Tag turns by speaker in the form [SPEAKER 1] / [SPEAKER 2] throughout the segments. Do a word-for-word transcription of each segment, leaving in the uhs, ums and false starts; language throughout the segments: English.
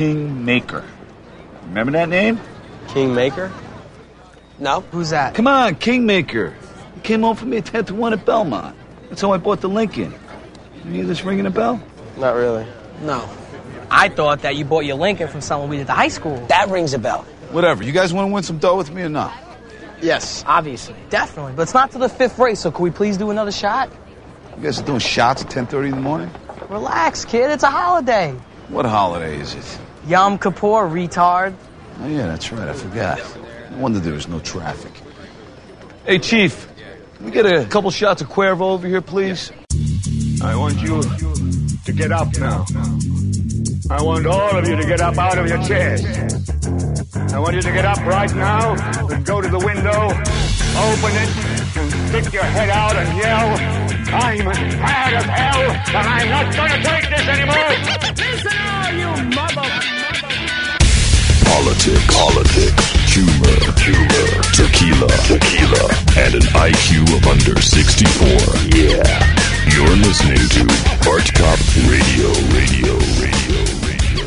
[SPEAKER 1] Kingmaker. Remember that name?
[SPEAKER 2] Kingmaker? No. Who's that?
[SPEAKER 1] Come on, Kingmaker. He came home for me at ten to one at Belmont. That's how I bought the Lincoln. Any of this ringing a bell?
[SPEAKER 2] Not really.
[SPEAKER 3] No. I thought that you bought your Lincoln from someone we did at high school.
[SPEAKER 2] That rings a bell.
[SPEAKER 1] Whatever. You guys want to win some dough with me or not?
[SPEAKER 3] Yes. Obviously. Definitely. But it's not to the fifth race, so can we please do another shot?
[SPEAKER 1] You guys are doing shots at ten thirty in the morning?
[SPEAKER 3] Relax, kid. It's a holiday.
[SPEAKER 1] What holiday is it?
[SPEAKER 3] Yom Kippur, retard.
[SPEAKER 1] Oh, yeah, that's right. I forgot. No wonder there was no traffic. Hey, Chief. Can we get a couple shots of Cuervo over here, please?
[SPEAKER 4] I want you to get up now. I want all of you to get up out of your chairs. I want you to get up right now and go to the window, open it, and stick your head out and yell, I'm mad as hell, and I'm not going to take this anymore!
[SPEAKER 5] Listen all you mother...
[SPEAKER 6] Politics, politics, humor, humor, tequila, tequila, and an I Q of under sixty-four. Yeah. You're listening to Bart Cop Radio, Radio, Radio, Radio.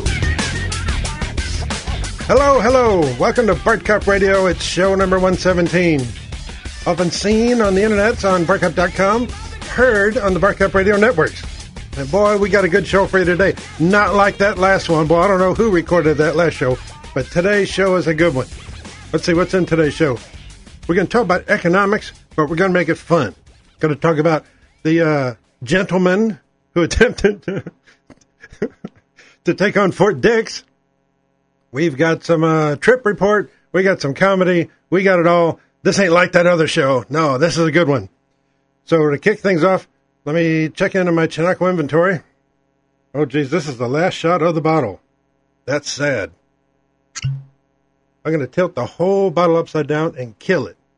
[SPEAKER 7] Hello, hello. Welcome to Bart Cop Radio. It's show number one seventeen. Often seen on the internet on bart cop dot com, heard on the Bart Cop Radio networks. And boy, we got a good show for you today. Not like that last one. Boy, I don't know who recorded that last show, but today's show is a good one. Let's see what's in today's show. We're going to talk about economics, but we're going to make it fun. Going to talk about the uh, gentleman who attempted to, to take on Fort Dix. We've got some uh, trip report. We got some comedy. We got it all. This ain't like that other show. No, this is a good one. So to kick things off, let me check into my Chinoco inventory. Oh, geez, this is the last shot of the bottle. That's sad. I'm going to tilt the whole bottle upside down and kill it.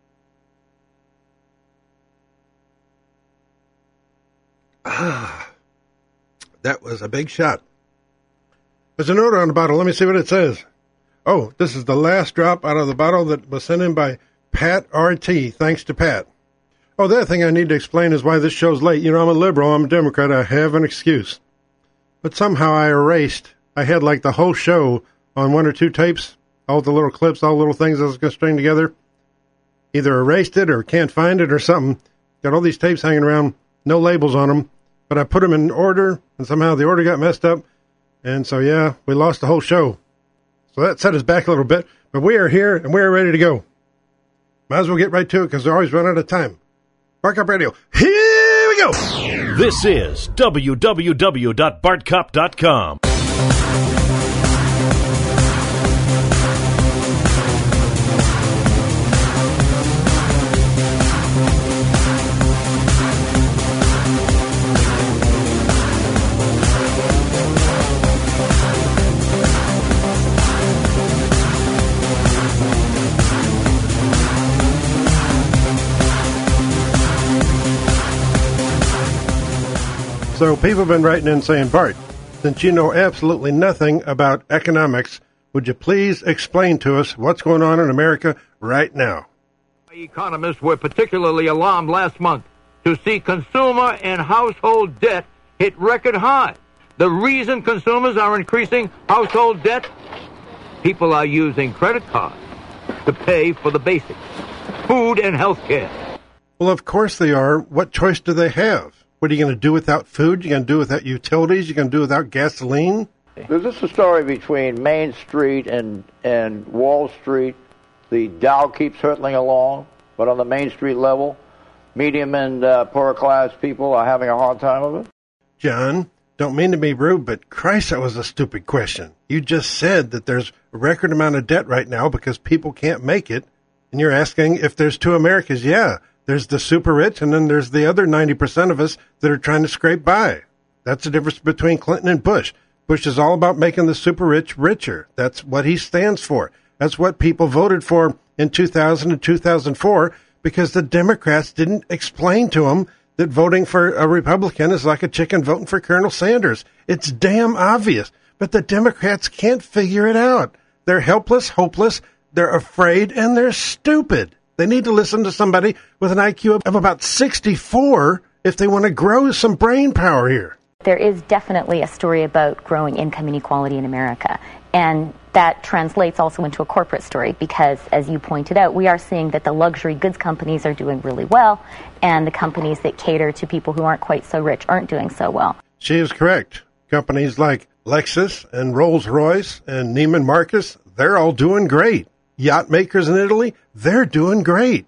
[SPEAKER 7] Ah, that was a big shot. There's a note on the bottle. Let me see what it says. Oh, this is the last drop out of the bottle that was sent in by Pat R T. Thanks to Pat. Oh, the other thing I need to explain is why this show's late. You know, I'm a liberal. I'm a Democrat. I have an excuse. But somehow I erased. I had like the whole show on one or two tapes, all the little clips, all the little things I was going to string together. Either erased it or can't find it or something. Got all these tapes hanging around, no labels on them. But I put them in order, and somehow the order got messed up. And so, yeah, we lost the whole show. So that set us back a little bit. But we are here, and we are ready to go. Might as well get right to it, because we always run out of time. Bart Cop Radio. Here we go.
[SPEAKER 8] This is w w w dot bart cop dot com.
[SPEAKER 7] So people have been writing in saying, Bart, since you know absolutely nothing about economics, would you please explain to us what's going on in America right now?
[SPEAKER 4] Economists were particularly alarmed last month to see consumer and household debt hit record highs. The reason consumers are increasing household debt? People are using credit cards to pay for the basics, food and health care.
[SPEAKER 7] Well, of course they are. What choice do they have? What are you going to do without food? You're going to do without utilities? You're going to do without gasoline?
[SPEAKER 9] Is this a story between Main Street and, and Wall Street? The Dow keeps hurtling along, but on the Main Street level, medium and uh, poorer class people are having a hard time of it?
[SPEAKER 7] John, don't mean to be rude, but Christ, that was a stupid question. You just said that there's a record amount of debt right now because people can't make it, and you're asking if there's two Americas. Yeah. There's the super rich, and then there's the other ninety percent of us that are trying to scrape by. That's the difference between Clinton and Bush. Bush is all about making the super rich richer. That's what he stands for. That's what people voted for in two thousand and two thousand four because the Democrats didn't explain to them that voting for a Republican is like a chicken voting for Colonel Sanders. It's damn obvious, but the Democrats can't figure it out. They're helpless, hopeless, they're afraid, and they're stupid. They need to listen to somebody with an I Q of about sixty-four if they want to grow some brain power here.
[SPEAKER 10] There is definitely a story about growing income inequality in America. And that translates also into a corporate story because, as you pointed out, we are seeing that the luxury goods companies are doing really well, and the companies that cater to people who aren't quite so rich aren't doing so well.
[SPEAKER 7] She is correct. Companies like Lexus and Rolls-Royce and Neiman Marcus, they're all doing great. Yacht makers in Italy, they're doing great.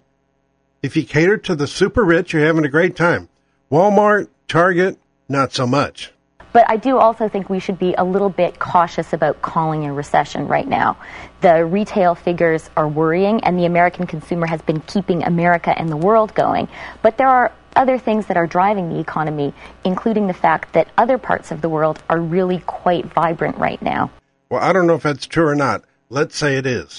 [SPEAKER 7] If you cater to the super rich, you're having a great time. Walmart, Target, not so much.
[SPEAKER 10] But I do also think we should be a little bit cautious about calling a recession right now. The retail figures are worrying, and the American consumer has been keeping America and the world going. But there are other things that are driving the economy, including the fact that other parts of the world are really quite vibrant right now.
[SPEAKER 7] Well, I don't know if that's true or not. Let's say it is.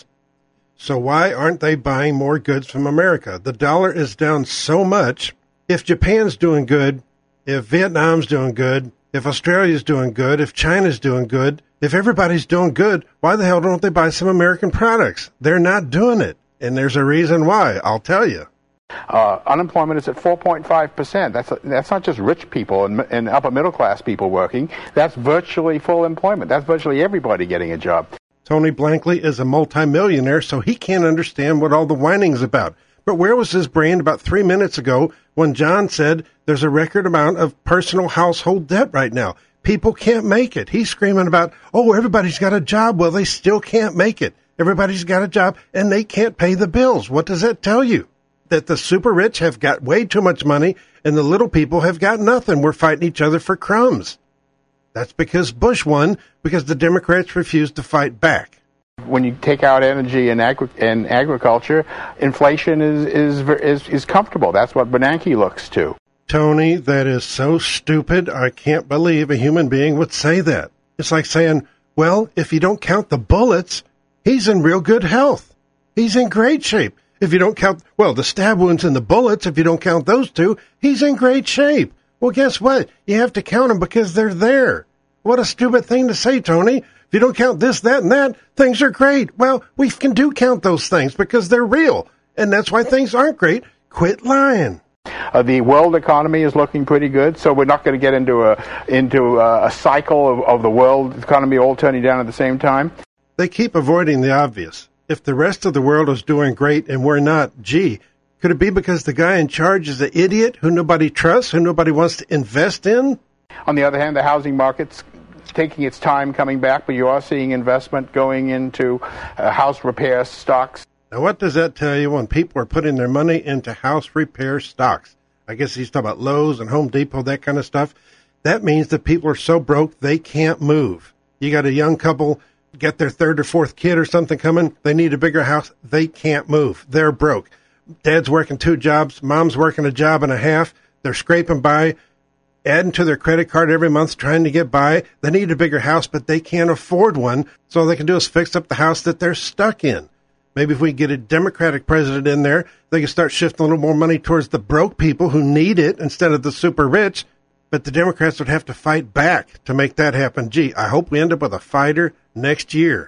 [SPEAKER 7] So why aren't they buying more goods from America? The dollar is down so much. If Japan's doing good, if Vietnam's doing good, if Australia's doing good, if China's doing good, if everybody's doing good, why the hell don't they buy some American products? They're not doing it. And there's a reason why, I'll tell you.
[SPEAKER 11] Uh, unemployment is at four point five percent. That's that's not just rich people and, and upper middle class people working. That's virtually full employment. That's virtually everybody getting a job.
[SPEAKER 7] Tony Blankley is a multimillionaire, so he can't understand what all the whining's about. But where was his brain about three minutes ago when John said there's a record amount of personal household debt right now? People can't make it. He's screaming about, oh, everybody's got a job. Well, they still can't make it. Everybody's got a job, and they can't pay the bills. What does that tell you? That the super rich have got way too much money, and the little people have got nothing. We're fighting each other for crumbs. That's because Bush won, because the Democrats refused to fight back.
[SPEAKER 11] When you take out energy and, agri- and agriculture, inflation is, is is is comfortable. That's what Bernanke looks to.
[SPEAKER 7] Tony, that is so stupid. I can't believe a human being would say that. It's like saying, well, if you don't count the bullets, he's in real good health. He's in great shape. If you don't count, well, the stab wounds and the bullets, if you don't count those two, he's in great shape. Well, guess what? You have to count them because they're there. What a stupid thing to say, Tony. If you don't count this, that, and that, things are great. Well, we can do count those things because they're real. And that's why things aren't great. Quit lying.
[SPEAKER 11] Uh, the world economy is looking pretty good, so we're not going to get into a into a, a cycle of, of the world economy all turning down at the same time.
[SPEAKER 7] They keep avoiding the obvious. If the rest of the world is doing great and we're not, gee, could it be because the guy in charge is an idiot who nobody trusts, who nobody wants to invest in?
[SPEAKER 11] On the other hand, the housing market's taking its time coming back, but you are seeing investment going into uh, house repair stocks.
[SPEAKER 7] Now, what does that tell you when people are putting their money into house repair stocks? I guess he's talking about Lowe's and Home Depot, that kind of stuff. That means that people are so broke they can't move. You got a young couple, get their third or fourth kid or something coming, they need a bigger house, they can't move. They're broke. Dad's working two jobs, mom's working a job and a half, they're scraping by, adding to their credit card every month, trying to get by. They need a bigger house, but they can't afford one, so all they can do is fix up the house that they're stuck in. Maybe if we get a Democratic president in there, they can start shifting a little more money towards the broke people who need it instead of the super rich. But the Democrats would have to fight back to make that happen. Gee, I hope we end up with a fighter next year.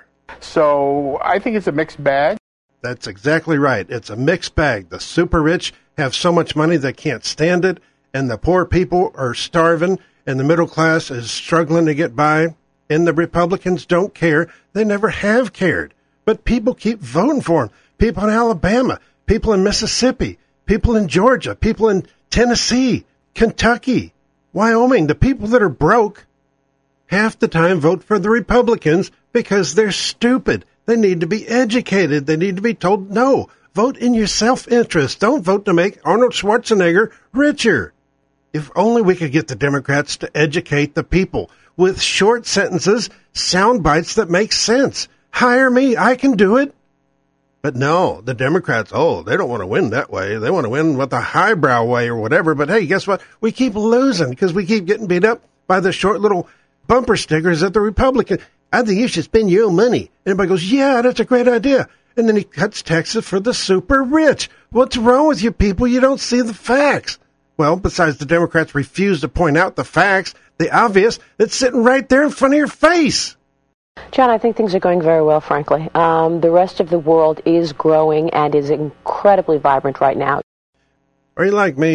[SPEAKER 11] So I think it's a mixed bag.
[SPEAKER 7] That's exactly right. It's a mixed bag. The super rich have so much money they can't stand it, and the poor people are starving, and the middle class is struggling to get by, and the Republicans don't care. They never have cared. But people keep voting for them. People in Alabama, people in Mississippi, people in Georgia, people in Tennessee, Kentucky, Wyoming. The people that are broke half the time vote for the Republicans because they're stupid. They need to be educated. They need to be told, no, vote in your self-interest. Don't vote to make Arnold Schwarzenegger richer. If only we could get the Democrats to educate the people with short sentences, sound bites that make sense. Hire me, I can do it. But no, the Democrats, oh, they don't want to win that way. They want to win with the highbrow way or whatever. But hey, guess what? We keep losing because we keep getting beat up by the short little bumper stickers that the Republican. I think you should spend your own money. And everybody goes, yeah, that's a great idea. And then he cuts taxes for the super rich. What's wrong with you people? You don't see the facts. Well, besides the Democrats refuse to point out the facts, the obvious, it's sitting right there in front of your face.
[SPEAKER 12] John, I think things are going very well, frankly. Um, the rest of the world is growing and is incredibly vibrant right now.
[SPEAKER 7] Are you like me?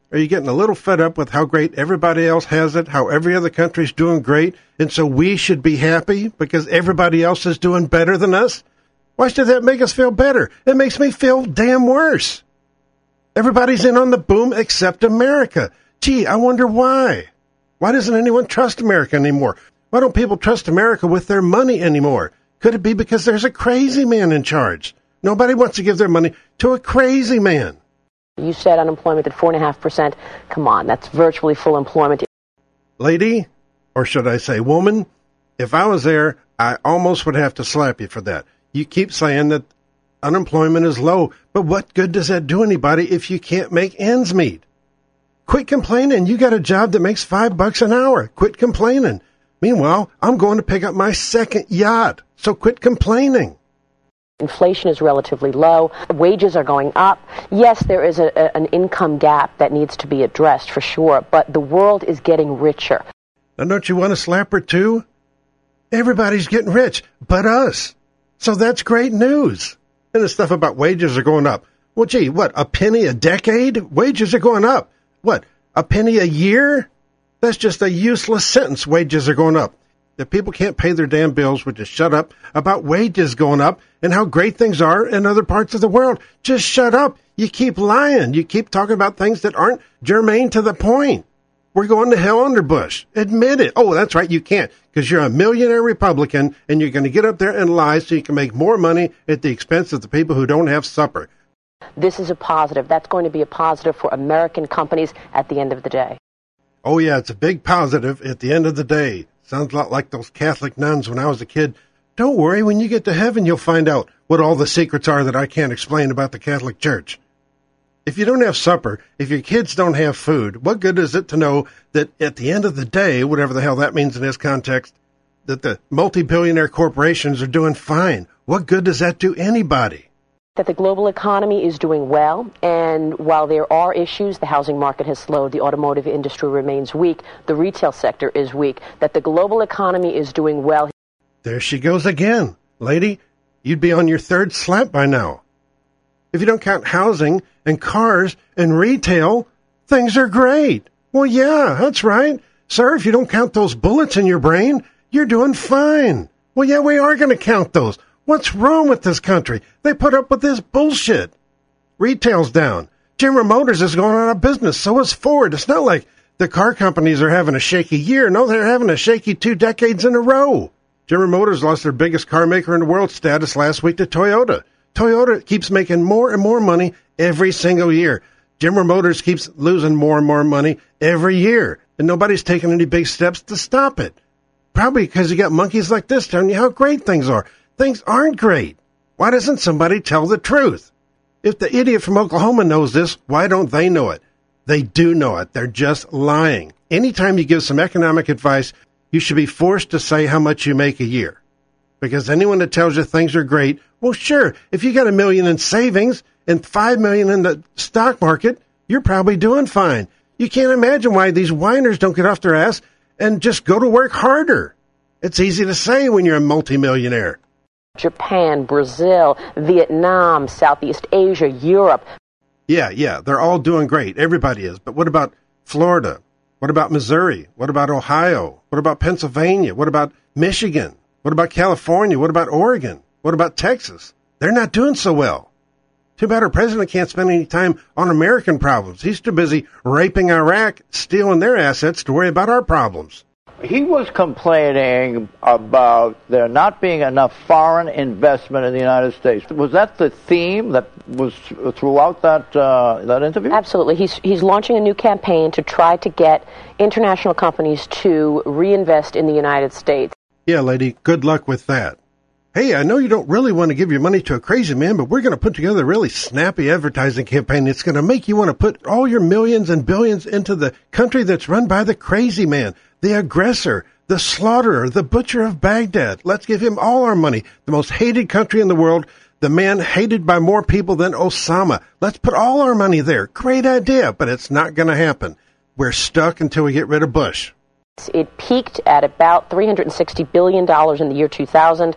[SPEAKER 7] Are you getting a little fed up with how great everybody else has it, how every other country's doing great, and so we should be happy because everybody else is doing better than us? Why should that make us feel better? It makes me feel damn worse. Everybody's in on the boom except America. Gee, I wonder why. Why doesn't anyone trust America anymore? Why don't people trust America with their money anymore? Could it be because there's a crazy man in charge? Nobody wants to give their money to a crazy man.
[SPEAKER 12] You said unemployment at four point five percent. Come on, that's virtually full employment.
[SPEAKER 7] Lady, or should I say woman, if I was there, I almost would have to slap you for that. You keep saying that unemployment is low, but what good does that do anybody if you can't make ends meet? Quit complaining. You got a job that makes five bucks an hour. Quit complaining. Meanwhile, I'm going to pick up my second yacht, so quit complaining.
[SPEAKER 12] Inflation is relatively low. Wages are going up. Yes, there is a, a, an income gap that needs to be addressed for sure, but the world is getting richer.
[SPEAKER 7] Now, don't you want to slap her too? Everybody's getting rich, but us. So that's great news. And the stuff about wages are going up. Well, gee, what, a penny a decade? Wages are going up. What, a penny a year? That's just a useless sentence. Wages are going up. If people can't pay their damn bills, would just shut up about wages going up and how great things are in other parts of the world. Just shut up. You keep lying. You keep talking about things that aren't germane to the point. We're going to hell under Bush. Admit it. Oh, that's right. You can't because you're a millionaire Republican and you're going to get up there and lie so you can make more money at the expense of the people who don't have supper.
[SPEAKER 12] This is a positive. That's going to be a positive for American companies at the end of the day.
[SPEAKER 7] Oh, yeah, it's a big positive at the end of the day. Sounds a lot like those Catholic nuns when I was a kid. Don't worry, when you get to heaven, you'll find out what all the secrets are that I can't explain about the Catholic Church. If you don't have supper, if your kids don't have food, what good is it to know that at the end of the day, whatever the hell that means in this context, that the multi-billionaire corporations are doing fine? What good does that do anybody?
[SPEAKER 12] That the global economy is doing well, and while there are issues, the housing market has slowed, the automotive industry remains weak, the retail sector is weak, that the global economy is doing well.
[SPEAKER 7] There she goes again. Lady, you'd be on your third slap by now. If you don't count housing and cars and retail, things are great. Well, yeah, that's right. Sir, if you don't count those bullets in your brain, you're doing fine. Well, yeah, we are going to count those. What's wrong with this country? They put up with this bullshit. Retail's down. General Motors is going out of business. So is Ford. It's not like the car companies are having a shaky year. No, they're having a shaky two decades in a row. General Motors lost their biggest car maker in the world status last week to Toyota. Toyota keeps making more and more money every single year. General Motors keeps losing more and more money every year. And nobody's taking any big steps to stop it. Probably because you got monkeys like this telling you how great things are. Things aren't great. Why doesn't somebody tell the truth? If the idiot from Oklahoma knows this, why don't they know it? They do know it. They're just lying. Anytime you give some economic advice, you should be forced to say how much you make a year. Because anyone that tells you things are great, well, sure, if you got a million in savings and five million in the stock market, you're probably doing fine. You can't imagine why these whiners don't get off their ass and just go to work harder. It's easy to say when you're a multimillionaire.
[SPEAKER 12] Japan, Brazil, Vietnam, Southeast Asia, Europe.
[SPEAKER 7] Yeah, yeah, they're all doing great. Everybody is. But what about Florida? What about Missouri? What about Ohio? What about Pennsylvania? What about Michigan? What about California? What about Oregon? What about Texas? They're not doing so well. Too bad our president can't spend any time on American problems. He's too busy raping Iraq, stealing their assets to worry about our problems.
[SPEAKER 9] He was complaining about there not being enough foreign investment in the United States. Was that the theme that was throughout that uh, that interview?
[SPEAKER 12] Absolutely. He's he's launching a new campaign to try to get international companies to reinvest in the United States.
[SPEAKER 7] Yeah, lady, good luck with that. Hey, I know you don't really want to give your money to a crazy man, but we're going to put together a really snappy advertising campaign that's going to make you want to put all your millions and billions into the country that's run by the crazy man. The aggressor, the slaughterer, the butcher of Baghdad. Let's give him all our money. The most hated country in the world, the man hated by more people than Osama. Let's put all our money there. Great idea, but it's not going to happen. We're stuck until we get rid of Bush.
[SPEAKER 12] It peaked at about three hundred sixty billion dollars in the year two thousand.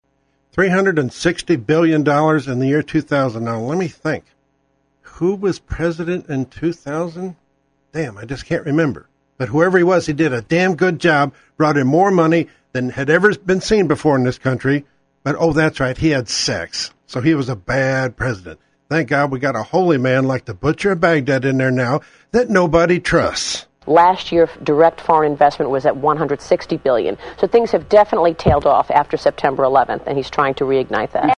[SPEAKER 7] three hundred sixty billion dollars in the year two thousand. Now, let me think. Who was president in two thousand? Damn, I just can't remember. But whoever he was, he did a damn good job, brought in more money than had ever been seen before in this country. But, oh, that's right, he had sex. So he was a bad president. Thank God we got a holy man like the Butcher of Baghdad in there now that nobody trusts.
[SPEAKER 12] Last year, direct foreign investment was at one hundred sixty billion dollars. So things have definitely tailed off after September eleventh, and he's trying to reignite that.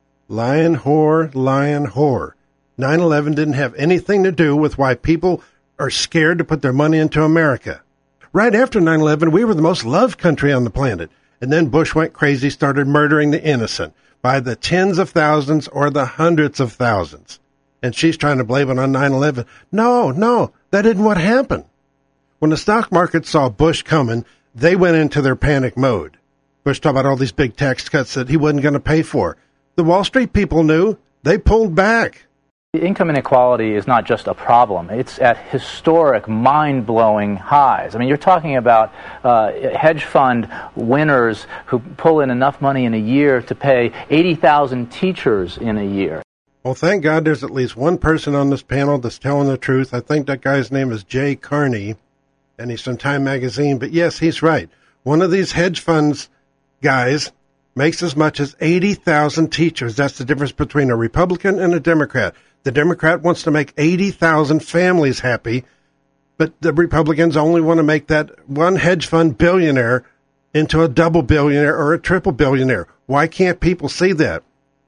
[SPEAKER 7] Lion whore, lion whore. nine eleven didn't have anything to do with why people are scared to put their money into America. Right after nine eleven, we were the most loved country on the planet. And then Bush went crazy, started murdering the innocent by the tens of thousands or the hundreds of thousands. And she's trying to blame it on nine eleven. No, no, that isn't what happened. When the stock market saw Bush coming, they went into their panic mode. Bush talked about all these big tax cuts that he wasn't going to pay for. The Wall Street people knew. They pulled back.
[SPEAKER 13] Income inequality is not just a problem. It's at historic, mind-blowing highs. I mean, you're talking about uh, hedge fund winners who pull in enough money in a year to pay eighty thousand teachers in a year.
[SPEAKER 7] Well, thank God there's at least one person on this panel that's telling the truth. I think that guy's name is Jay Carney, and he's from Time Magazine. But yes, he's right. One of these hedge funds guys makes as much as eighty thousand teachers. That's the difference between a Republican and a Democrat. The Democrat wants to make eighty thousand families happy, but the Republicans only want to make that one hedge fund billionaire into a double billionaire or a triple billionaire. Why can't people see that?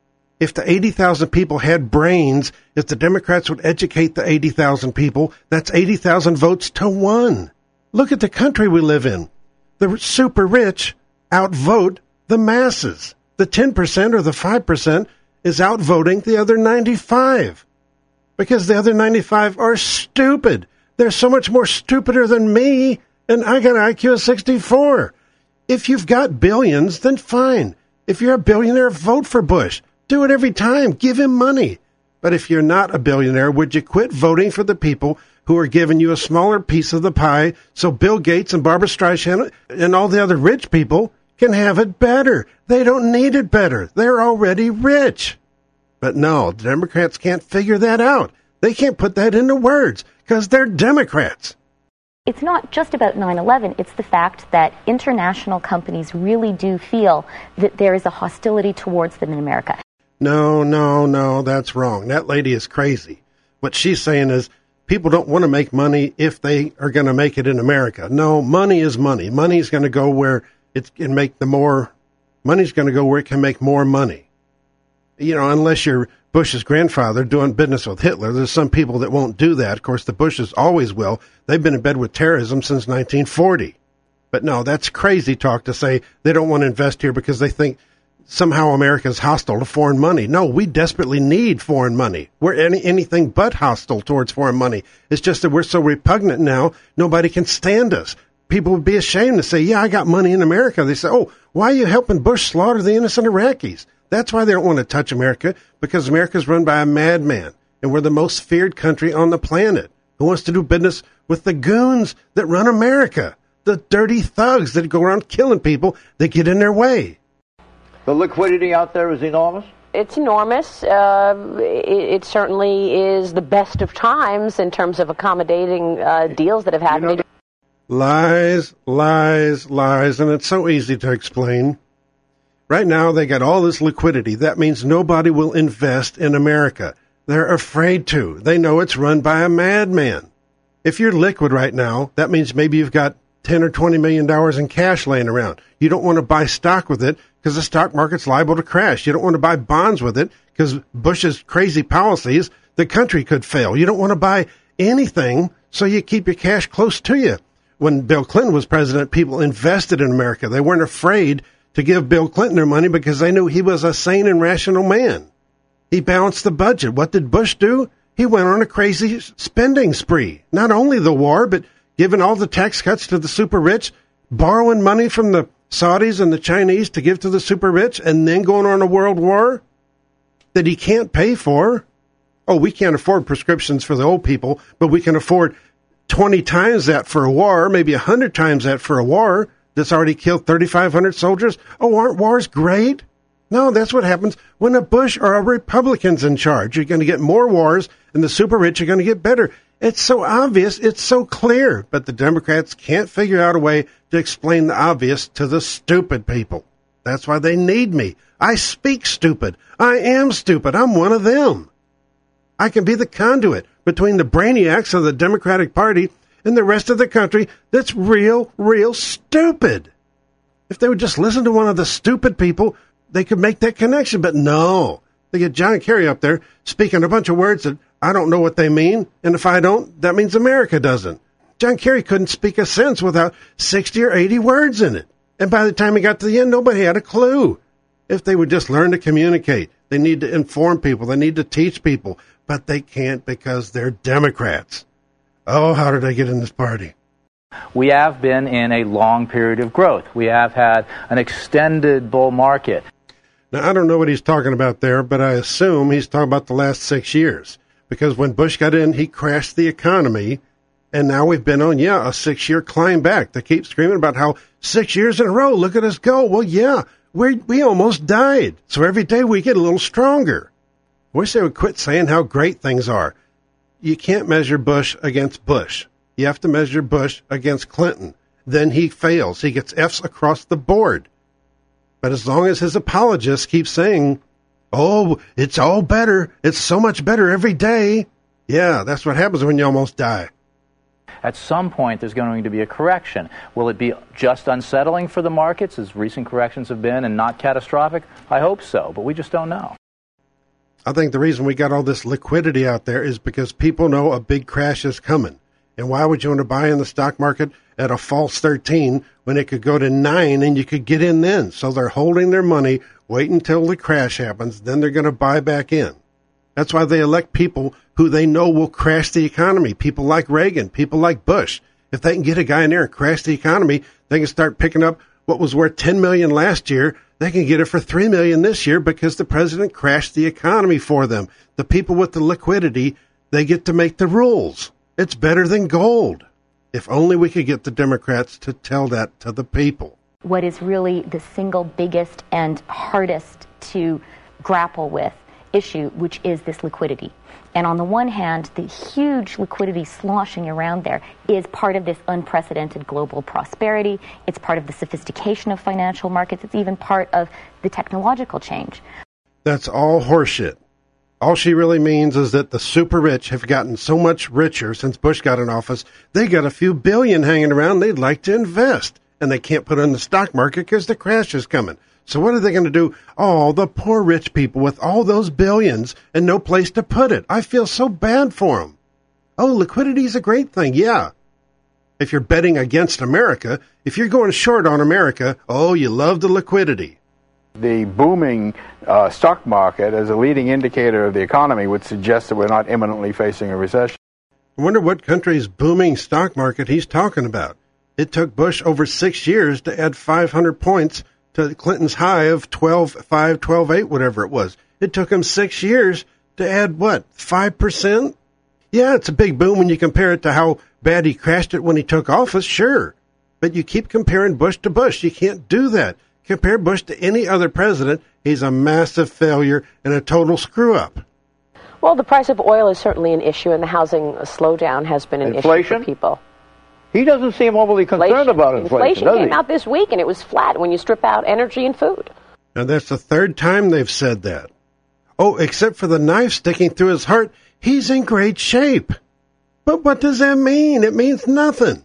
[SPEAKER 7] If the eighty thousand people had brains, if the Democrats would educate the eighty thousand people, that's eighty thousand votes to one. Look at the country we live in. The super rich outvote the masses. The ten percent or the five percent is outvoting the other ninety-five. Because the other ninety-five are stupid. They're so much more stupider than me, and I got an I Q of sixty-four. If you've got billions, then fine. If you're a billionaire, vote for Bush. Do it every time. Give him money. But if you're not a billionaire, would you quit voting for the people who are giving you a smaller piece of the pie so Bill Gates and Barbara Streisand and all the other rich people can have it better? They don't need it better. They're already rich. But no, the Democrats can't figure that out. They can't put that into words because they're Democrats.
[SPEAKER 10] It's not just about nine eleven. It's the fact that international companies really do feel that there is a hostility towards them in America.
[SPEAKER 7] No, no, no, that's wrong. That lady is crazy. What she's saying is people don't want to make money if they are going to make it in America. No, money is money. Money's going to go where it can make the more, money's going to go where it can make more money. You know, unless you're Bush's grandfather doing business with Hitler, there's some people that won't do that. Of course, the Bushes always will. They've been in bed with terrorism since nineteen forty. But no, that's crazy talk to say they don't want to invest here because they think somehow America is hostile to foreign money. No, we desperately need foreign money. We're any, anything but hostile towards foreign money. It's just that we're so repugnant now, nobody can stand us. People would be ashamed to say, yeah, I got money in America. They say, oh, why are you helping Bush slaughter the innocent Iraqis? That's why they don't want to touch America, because America's run by a madman, and we're the most feared country on the planet. Who wants to do business with the goons that run America? The dirty thugs that go around killing people that get in their way.
[SPEAKER 9] The liquidity out there is enormous?
[SPEAKER 12] It's enormous. Uh, it, it certainly is the best of times in terms of accommodating uh, deals that have happened. You know,
[SPEAKER 7] lies, lies, lies, and it's so easy to explain. Right now, they got all this liquidity. That means nobody will invest in America. They're afraid to. They know it's run by a madman. If you're liquid right now, that means maybe you've got ten or twenty million dollars in cash laying around. You don't want to buy stock with it because the stock market's liable to crash. You don't want to buy bonds with it because Bush's crazy policies, the country could fail. You don't want to buy anything, so you keep your cash close to you. When Bill Clinton was president, people invested in America. They weren't afraid to give Bill Clinton their money because they knew he was a sane and rational man. He balanced the budget. What did Bush do? He went on a crazy spending spree. Not only the war, but giving all the tax cuts to the super rich, borrowing money from the Saudis and the Chinese to give to the super rich, and then going on a world war that he can't pay for. Oh, we can't afford prescriptions for the old people, but we can afford twenty times that for a war, maybe one hundred times that for a war that's already killed thirty-five hundred soldiers. Oh, aren't wars great? No, that's what happens when a Bush or a Republican's in charge. You're going to get more wars, and the super rich are going to get better. It's so obvious, it's so clear, but the Democrats can't figure out a way to explain the obvious to the stupid people. That's why they need me. I speak stupid. I am stupid. I'm one of them. I can be the conduit between the brainiacs of the Democratic Party and the rest of the country that's real, real stupid. If they would just listen to one of the stupid people, they could make that connection. But no, they get John Kerry up there speaking a bunch of words that I don't know what they mean, and if I don't, that means America doesn't. John Kerry couldn't speak a sentence without sixty or eighty words in it. And by the time he got to the end, nobody had a clue. If they would just learn to communicate, they need to inform people, they need to teach people, but they can't because they're Democrats. Oh, how did I get in this party?
[SPEAKER 13] We have been in a long period of growth. We have had an extended bull market.
[SPEAKER 7] Now, I don't know what he's talking about there, but I assume he's talking about the last six years. Because when Bush got in, he crashed the economy, and now we've been on, yeah, a six-year climb back. They keep screaming about how six years in a row, look at us go. Well, yeah, we we almost died. So every day we get a little stronger. I wish they would quit saying how great things are. You can't measure Bush against Bush. You have to measure Bush against Clinton. Then he fails. He gets F's across the board. But as long as his apologists keep saying, oh, it's all better. It's so much better every day. Yeah, that's what happens when you almost die.
[SPEAKER 13] At some point, there's going to be a correction. Will it be just unsettling for the markets, as recent corrections have been, and not catastrophic? I hope so, but we just don't know.
[SPEAKER 7] I think the reason we got all this liquidity out there is because people know a big crash is coming. And why would you want to buy in the stock market at a false thirteen when it could go to nine and you could get in then? So they're holding their money, wait until the crash happens, then they're going to buy back in. That's why they elect people who they know will crash the economy. People like Reagan, people like Bush. If they can get a guy in there and crash the economy, they can start picking up what was worth ten million dollars last year. They can get it for three million dollars this year because the president crashed the economy for them. The people with the liquidity, they get to make the rules. It's better than gold. If only we could get the Democrats to tell that to the people.
[SPEAKER 10] What is really the single biggest and hardest to grapple with issue, which is this liquidity. And on the one hand, the huge liquidity sloshing around there is part of this unprecedented global prosperity. It's part of the sophistication of financial markets. It's even part of the technological change.
[SPEAKER 7] That's all horseshit. All she really means is that the super rich have gotten so much richer since Bush got in office, they got a few billion hanging around they'd like to invest. And they can't put it in the stock market because the crash is coming. So what are they going to do? Oh, the poor rich people with all those billions and no place to put it. I feel so bad for them. Oh, liquidity is a great thing. Yeah. If you're betting against America, if you're going short on America, oh, you love the liquidity.
[SPEAKER 11] The booming uh, stock market as a leading indicator of the economy would suggest that we're not imminently facing a recession.
[SPEAKER 7] I wonder what country's booming stock market he's talking about. It took Bush over six years to add five hundred points to Clinton's high of twelve five, twelve eight, whatever it was. It took him six years to add, what, five percent? Yeah, it's a big boom when you compare it to how bad he crashed it when he took office, sure. But you keep comparing Bush to Bush. You can't do that. Compare Bush to any other president, he's a massive failure and a total screw-up.
[SPEAKER 12] Well, the price of oil is certainly an issue, and the housing slowdown has been an
[SPEAKER 9] inflation?
[SPEAKER 12] issue for people.
[SPEAKER 9] He doesn't seem overly concerned
[SPEAKER 12] inflation.
[SPEAKER 9] about inflation,
[SPEAKER 12] Inflation
[SPEAKER 9] does
[SPEAKER 12] came
[SPEAKER 9] he?
[SPEAKER 12] out this week, and it was flat when you strip out energy and food.
[SPEAKER 7] And that's the third time they've said that. Oh, except for the knife sticking through his heart, he's in great shape. But what does that mean? It means nothing.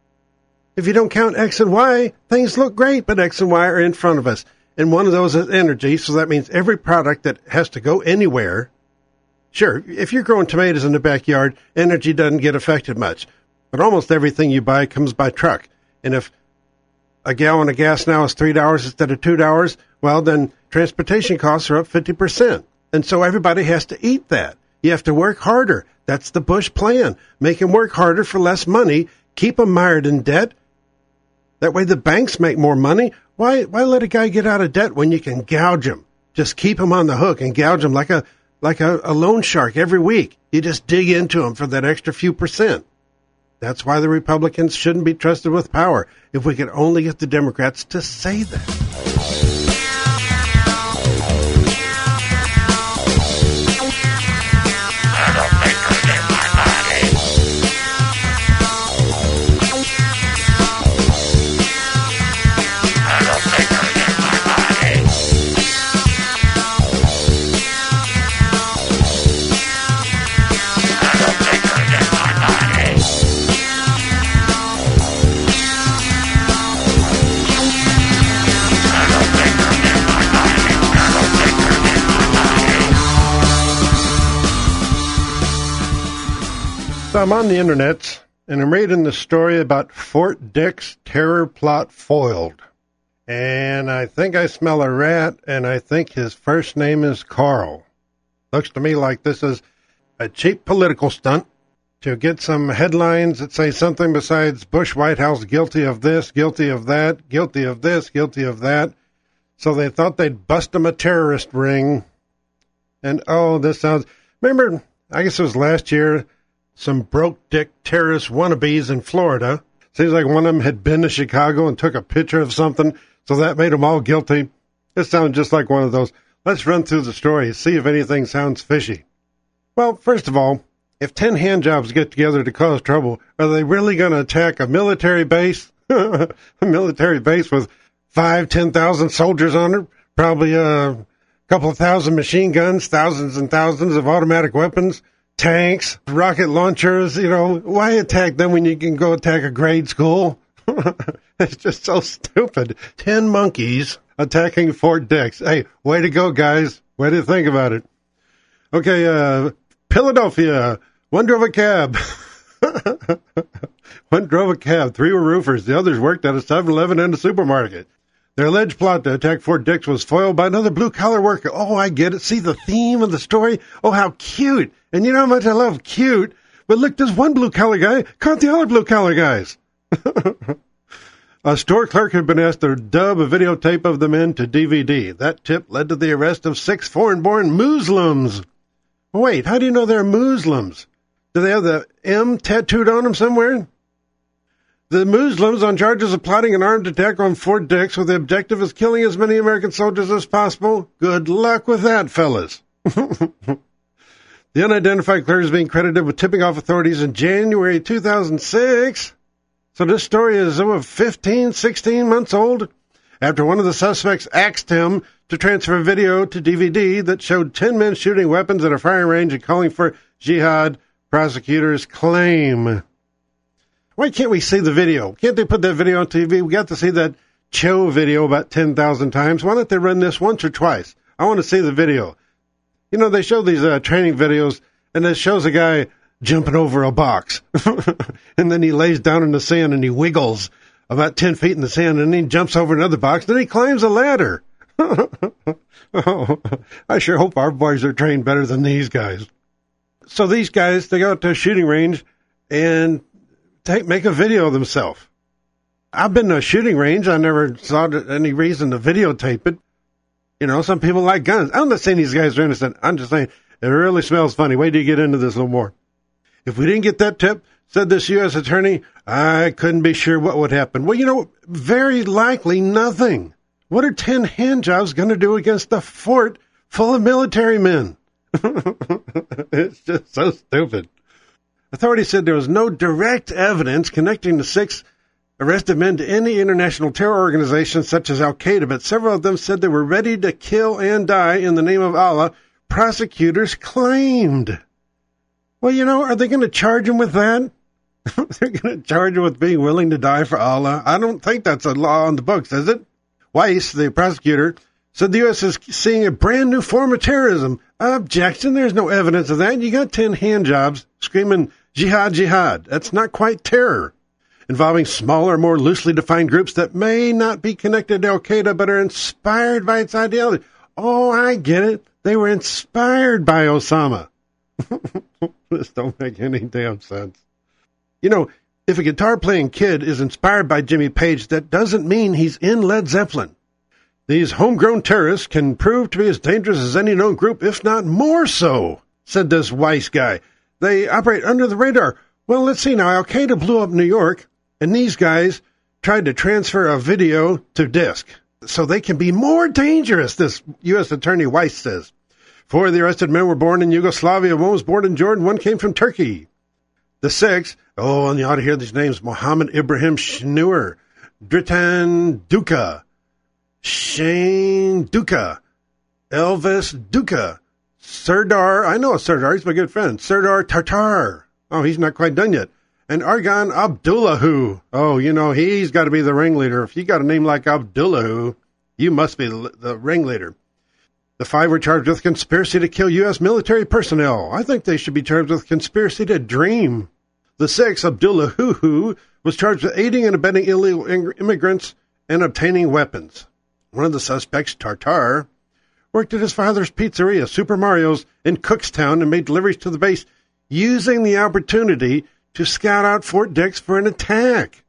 [SPEAKER 7] If you don't count X and Y, things look great, but X and Y are in front of us. And one of those is energy, so that means every product that has to go anywhere. Sure, if you're growing tomatoes in the backyard, energy doesn't get affected much. But almost everything you buy comes by truck. And if a gallon of gas now is three dollars instead of two dollars, well, then transportation costs are up fifty percent. And so everybody has to eat that. You have to work harder. That's the Bush plan. Make them work harder for less money. Keep them mired in debt. That way the banks make more money. Why why let a guy get out of debt when you can gouge him? Just keep him on the hook and gouge him like a like a, a loan shark every week. You just dig into him for that extra few percent. That's why the Republicans shouldn't be trusted with power. If we could only get the Democrats to say that. So I'm on the internet, and I'm reading the story about Fort Dix terror plot foiled. And I think I smell a rat, and I think his first name is Carl. Looks to me like this is a cheap political stunt to get some headlines that say something besides Bush White House guilty of this, guilty of that, guilty of this, guilty of that. So they thought they'd bust them a terrorist ring. And, oh, this sounds... Remember, I guess it was last year... some broke-dick terrorist wannabes in Florida. Seems like one of them had been to Chicago and took a picture of something, so that made them all guilty. This sounds just like one of those. Let's run through the story, see if anything sounds fishy. Well, first of all, if ten handjobs get together to cause trouble, are they really going to attack a military base? A military base with five, ten thousand soldiers on it, probably a couple of thousand machine guns, thousands and thousands of automatic weapons, tanks, rocket launchers, you know, why attack them when you can go attack a grade school? It's just so stupid. Ten monkeys attacking Fort Dix. Hey, way to go, guys. Way to think about it. Okay, uh, Philadelphia. One drove a cab. One drove a cab. Three were roofers. The others worked at a seven eleven and a supermarket. Their alleged plot to attack Fort Dix was foiled by another blue-collar worker. Oh, I get it. See the theme of the story? Oh, how cute. And you know how much I love cute. But look, this one blue-collar guy caught the other blue-collar guys. A store clerk had been asked to dub a videotape of the men to D V D. That tip led to the arrest of six foreign-born Muslims. Wait, how do you know they're Muslims? Do they have the M tattooed on them somewhere? The Muslims on charges of plotting an armed attack on Fort Dix with the objective of killing as many American soldiers as possible. Good luck with that, fellas. The unidentified clerk is being credited with tipping off authorities in January two thousand six. So this story is over fifteen, sixteen months old. After one of the suspects asked him to transfer a video to D V D that showed ten men shooting weapons at a firing range and calling for jihad, prosecutors claim. Why can't we see the video? Can't they put that video on T V? We got to see that Cho video about ten thousand times. Why don't they run this once or twice? I want to see the video. You know, they show these uh, training videos, and it shows a guy jumping over a box. And then he lays down in the sand, and he wiggles about ten feet in the sand, and then he jumps over another box, then he climbs a ladder. Oh, I sure hope our boys are trained better than these guys. So these guys, they go out to a shooting range and take make a video of themselves. I've been to a shooting range. I never saw any reason to videotape it. You know, some people like guns. I'm not saying these guys are innocent. I'm just saying it really smells funny. Wait till you get into this a little more. If we didn't get that tip, said this U S attorney, I couldn't be sure what would happen. Well, you know, very likely nothing. What are ten handjobs going to do against a fort full of military men? It's just so stupid. Authorities said there was no direct evidence connecting the six arrested men to any international terror organization such as Al-Qaeda, but several of them said they were ready to kill and die in the name of Allah, prosecutors claimed. Well, you know, are they going to charge them with that? They're going to charge them with being willing to die for Allah? I don't think that's a law on the books, is it? Weiss, the prosecutor, said the U S is seeing a brand new form of terrorism. Objection, there's no evidence of that. You got ten handjobs screaming, jihad, jihad. That's not quite terror. Involving smaller, more loosely defined groups that may not be connected to Al-Qaeda but are inspired by its ideology. Oh, I get it. They were inspired by Osama. This don't make any damn sense. You know, if a guitar-playing kid is inspired by Jimmy Page, that doesn't mean he's in Led Zeppelin. These homegrown terrorists can prove to be as dangerous as any known group, if not more so, said this Weiss guy. They operate under the radar. Well, let's see now. Al-Qaeda blew up New York, and these guys tried to transfer a video to disk. So they can be more dangerous, this U S Attorney Weiss says. Four of the arrested men were born in Yugoslavia. One was born in Jordan. One came from Turkey. The six, oh, and you ought to hear these names, Mohammed Ibrahim Schnur, Dritan Duka, Shane Duka, Elvis Duka, Serdar, I know a Serdar, he's my good friend, Serdar Tartar. Oh, he's not quite done yet. And Argan Abdullahu. Oh, you know, he's got to be the ringleader. If you got a name like Abdullahu, you must be the, the ringleader. The five were charged with conspiracy to kill U S military personnel. I think they should be charged with conspiracy to dream. The sixth, Abdullah Huhu, was charged with aiding and abetting illegal immigrants and obtaining weapons. One of the suspects, Tartar, worked at his father's pizzeria, Super Mario's, in Cookstown and made deliveries to the base, using the opportunity to scout out Fort Dix for an attack.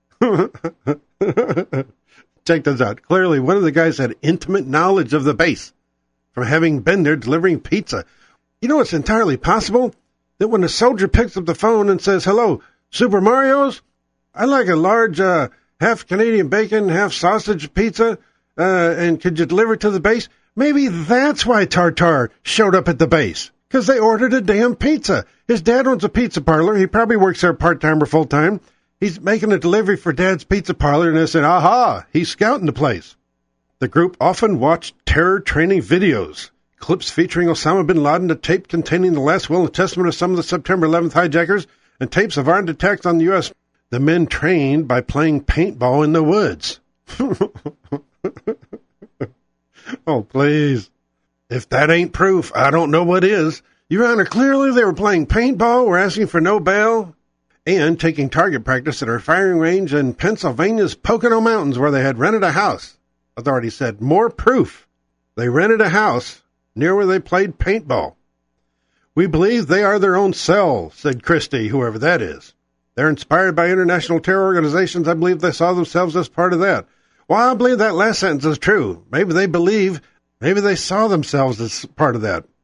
[SPEAKER 7] Check this out. Clearly, one of the guys had intimate knowledge of the base from having been there delivering pizza. You know, it's entirely possible that when a soldier picks up the phone and says, "Hello, Super Mario's, I'd like a large uh, half Canadian bacon, half sausage pizza, uh, and could you deliver it to the base?" Maybe that's why Tartar showed up at the base, because they ordered a damn pizza. His dad owns a pizza parlor. He probably works there part-time or full-time. He's making a delivery for Dad's pizza parlor, and they said, aha, he's scouting the place. The group often watched terror training videos, clips featuring Osama bin Laden, a tape containing the last will and testament of some of the September eleventh hijackers, and tapes of armed attacks on the U S The men trained by playing paintball in the woods. Oh, please. If that ain't proof, I don't know what is. Your Honor, clearly they were playing paintball, were asking for no bail, and taking target practice at our firing range in Pennsylvania's Pocono Mountains, where they had rented a house. Authorities said, more proof. They rented a house near where they played paintball. We believe they are their own cell, said Christie, whoever that is. They're inspired by international terror organizations. I believe they saw themselves as part of that. Well, I believe that last sentence is true. Maybe they believe, maybe they saw themselves as part of that.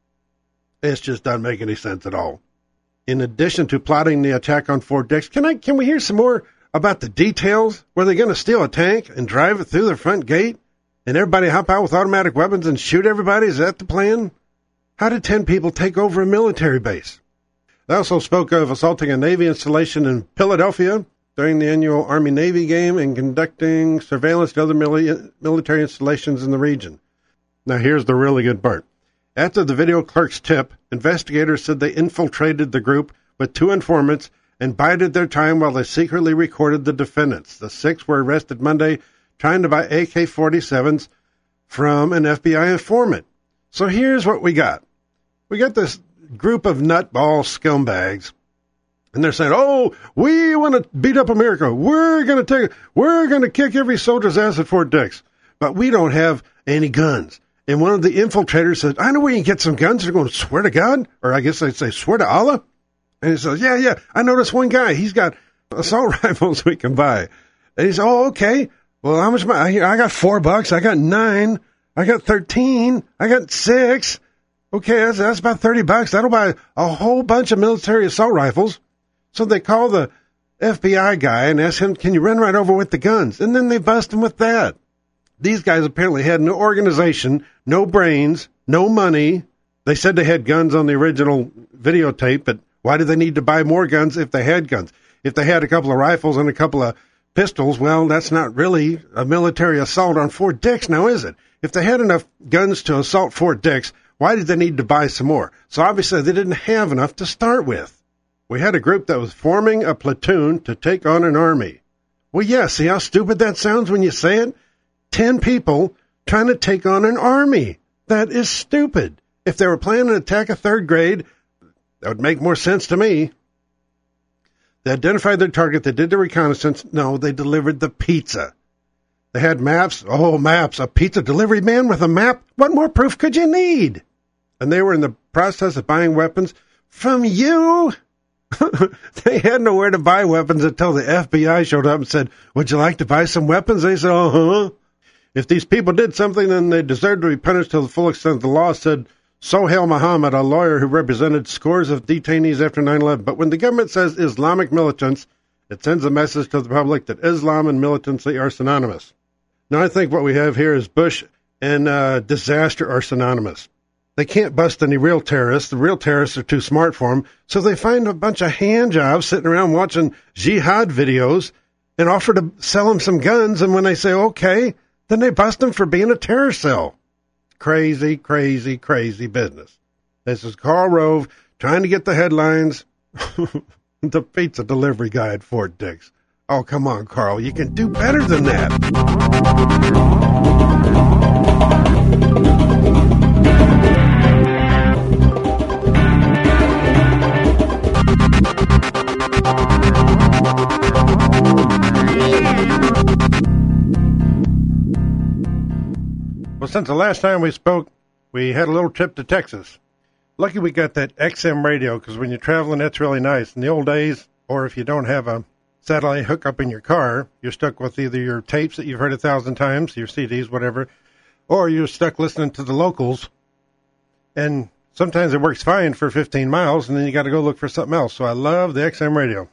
[SPEAKER 7] It just doesn't make any sense at all. In addition to plotting the attack on Fort Dix, can I can we hear some more about the details? Were they going to steal a tank and drive it through the front gate, and everybody hop out with automatic weapons and shoot everybody? Is that the plan? How did ten people take over a military base? They also spoke of assaulting a Navy installation in Philadelphia during the annual Army-Navy game and conducting surveillance to other mili- military installations in the region. Now here's the really good part. After the video clerk's tip, investigators said they infiltrated the group with two informants and bided their time while they secretly recorded the defendants. The six were arrested Monday trying to buy A K forty-sevens from an F B I informant. So here's what we got. We got this group of nutball scumbags, and they're saying, oh, we want to beat up America. We're going to take, we're going to kick every soldier's ass at Fort Dix, but we don't have any guns. And one of the infiltrators said, I know where you can get some guns. They're going to swear to God, or I guess they'd say swear to Allah. And he says, yeah, yeah, I know this one guy. He's got assault rifles we can buy. And he said, oh, okay. Well, how much money? I got four bucks. I got nine. I got thirteen. I got six. Okay, that's, that's about thirty bucks. That'll buy a whole bunch of military assault rifles. So they call the F B I guy and ask him, can you run right over with the guns? And then they bust him with that. These guys apparently had no organization, no brains, no money. They said they had guns on the original videotape, but why did they need to buy more guns if they had guns? If they had a couple of rifles and a couple of pistols, well, that's not really a military assault on Fort Dix now, is it? If they had enough guns to assault Fort Dix, why did they need to buy some more? So obviously they didn't have enough to start with. We had a group that was forming a platoon to take on an army. Well, yeah, see how stupid that sounds when you say it? Ten people trying to take on an army. That is stupid. If they were planning to attack a third grade, that would make more sense to me. They identified their target. They did the reconnaissance. No, they delivered the pizza. They had maps. Oh, maps. A pizza delivery man with a map? What more proof could you need? And they were in the process of buying weapons from you. They had nowhere to buy weapons until the F B I showed up and said, would you like to buy some weapons? They said, uh-huh. If these people did something, then they deserved to be punished to the full extent of the law, said Sohail Muhammad, a lawyer who represented scores of detainees after nine eleven. But when the government says Islamic militants, it sends a message to the public that Islam and militancy are synonymous. Now, I think what we have here is Bush and uh, disaster are synonymous. They can't bust any real terrorists. The real terrorists are too smart for them. So they find a bunch of hand jobs sitting around watching jihad videos and offer to sell them some guns. And when they say, okay, then they bust them for being a terror cell. Crazy, crazy, crazy business. This is Karl Rove trying to get the headlines. The pizza delivery guy at Fort Dix. Oh, come on, Carl. You can do better than that. Well, since the last time we spoke, we had a little trip to Texas. Lucky we got that X M radio, because when you're traveling, that's really nice. In the old days, or if you don't have a satellite hookup in your car, you're stuck with either your tapes that you've heard a thousand times, your C Ds, whatever, or you're stuck listening to the locals. And sometimes it works fine for fifteen miles, and then you got to go look for something else. So I love the X M radio.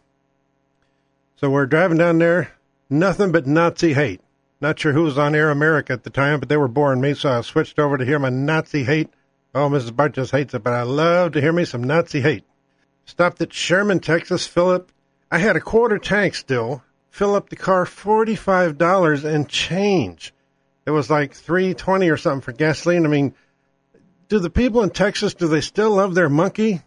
[SPEAKER 7] So we're driving down there, nothing but Nazi hate. Not sure who was on Air America at the time, but they were boring me, so I switched over to hear my Nazi hate. Oh, Missus Bart just hates it, but I love to hear me some Nazi hate. Stopped at Sherman, Texas, fill up. I had a quarter tank still. Fill up the car, forty-five dollars and change. It was like three twenty or something for gasoline. I mean, do the people in Texas, do they still love their monkey?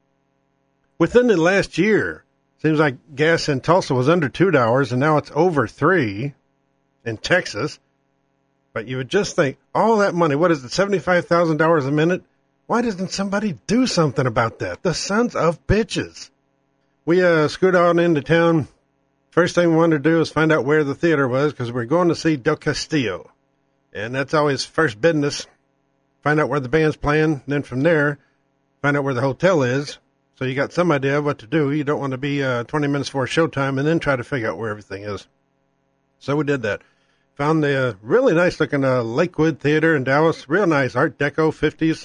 [SPEAKER 7] Within the last year, seems like gas in Tulsa was under two dollars, and now it's over three in Texas. But you would just think, all that money, what is it, seventy-five thousand dollars a minute? Why doesn't somebody do something about that? The sons of bitches. We uh, scooted on into town. First thing we wanted to do is find out where the theater was, because we're going to see Del Castillo. And that's always first business. Find out where the band's playing, and then from there, find out where the hotel is. So you got some idea of what to do. You don't want to be uh, twenty minutes before showtime and then try to figure out where everything is. So we did that. Found the uh, really nice-looking uh, Lakewood Theater in Dallas. Real nice, Art Deco, fifties.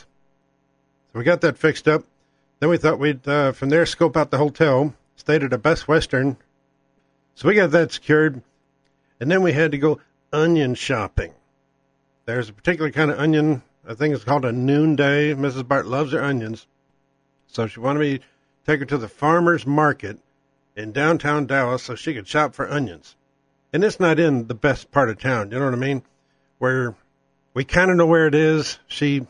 [SPEAKER 7] So we got that fixed up. Then we thought we'd, uh, from there, scope out the hotel. Stayed at a Best Western. So we got that secured. And then we had to go onion shopping. There's a particular kind of onion. I think it's called a noonday. Missus Bart loves her onions. So she wanted me to take her to the farmer's market in downtown Dallas so she could shop for onions. And it's not in the best part of town, you know what I mean? Where we kind of know where it is. She,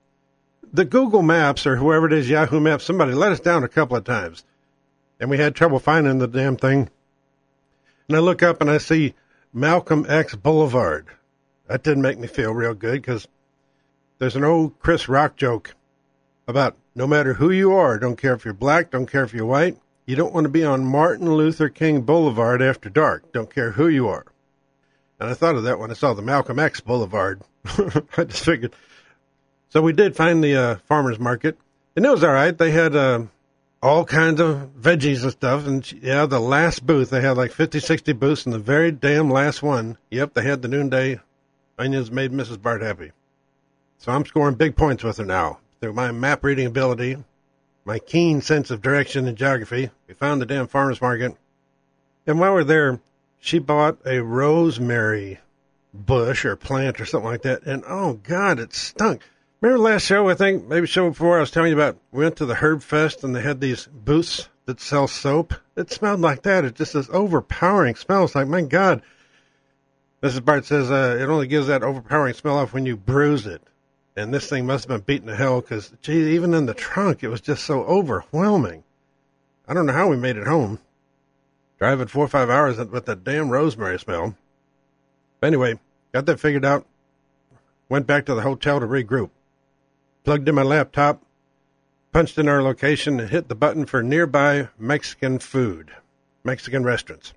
[SPEAKER 7] the Google Maps or whoever it is, Yahoo Maps, somebody let us down a couple of times. And we had trouble finding the damn thing. And I look up and I see Malcolm X Boulevard. That didn't make me feel real good, because there's an old Chris Rock joke about no matter who you are, don't care if you're black, don't care if you're white, you don't want to be on Martin Luther King Boulevard after dark. Don't care who you are. And I thought of that when I saw the Malcolm X Boulevard. I just figured. So we did find the uh, farmer's market, and it was all right. They had uh, all kinds of veggies and stuff. And, yeah, the last booth, they had like fifty, sixty booths, and the very damn last one, yep, they had the noonday onions made Missus Bart happy. So I'm scoring big points with her now. Through my map reading ability, my keen sense of direction and geography, we found the damn farmer's market. And while we're there, she bought a rosemary bush or plant or something like that. And, oh, God, it stunk. Remember last show, I think, maybe show before, I was telling you about, we went to the Herb Fest and they had these booths that sell soap. It smelled like that. It just this overpowering smell. It's like, my God. Missus Bart says uh, it only gives that overpowering smell off when you bruise it. And this thing must have been beaten to hell because, gee, even in the trunk, it was just so overwhelming. I don't know how we made it home. Driving four or five hours with that damn rosemary smell. But anyway, got that figured out. Went back to the hotel to regroup. Plugged in my laptop, punched in our location, and hit the button for nearby Mexican food, Mexican restaurants.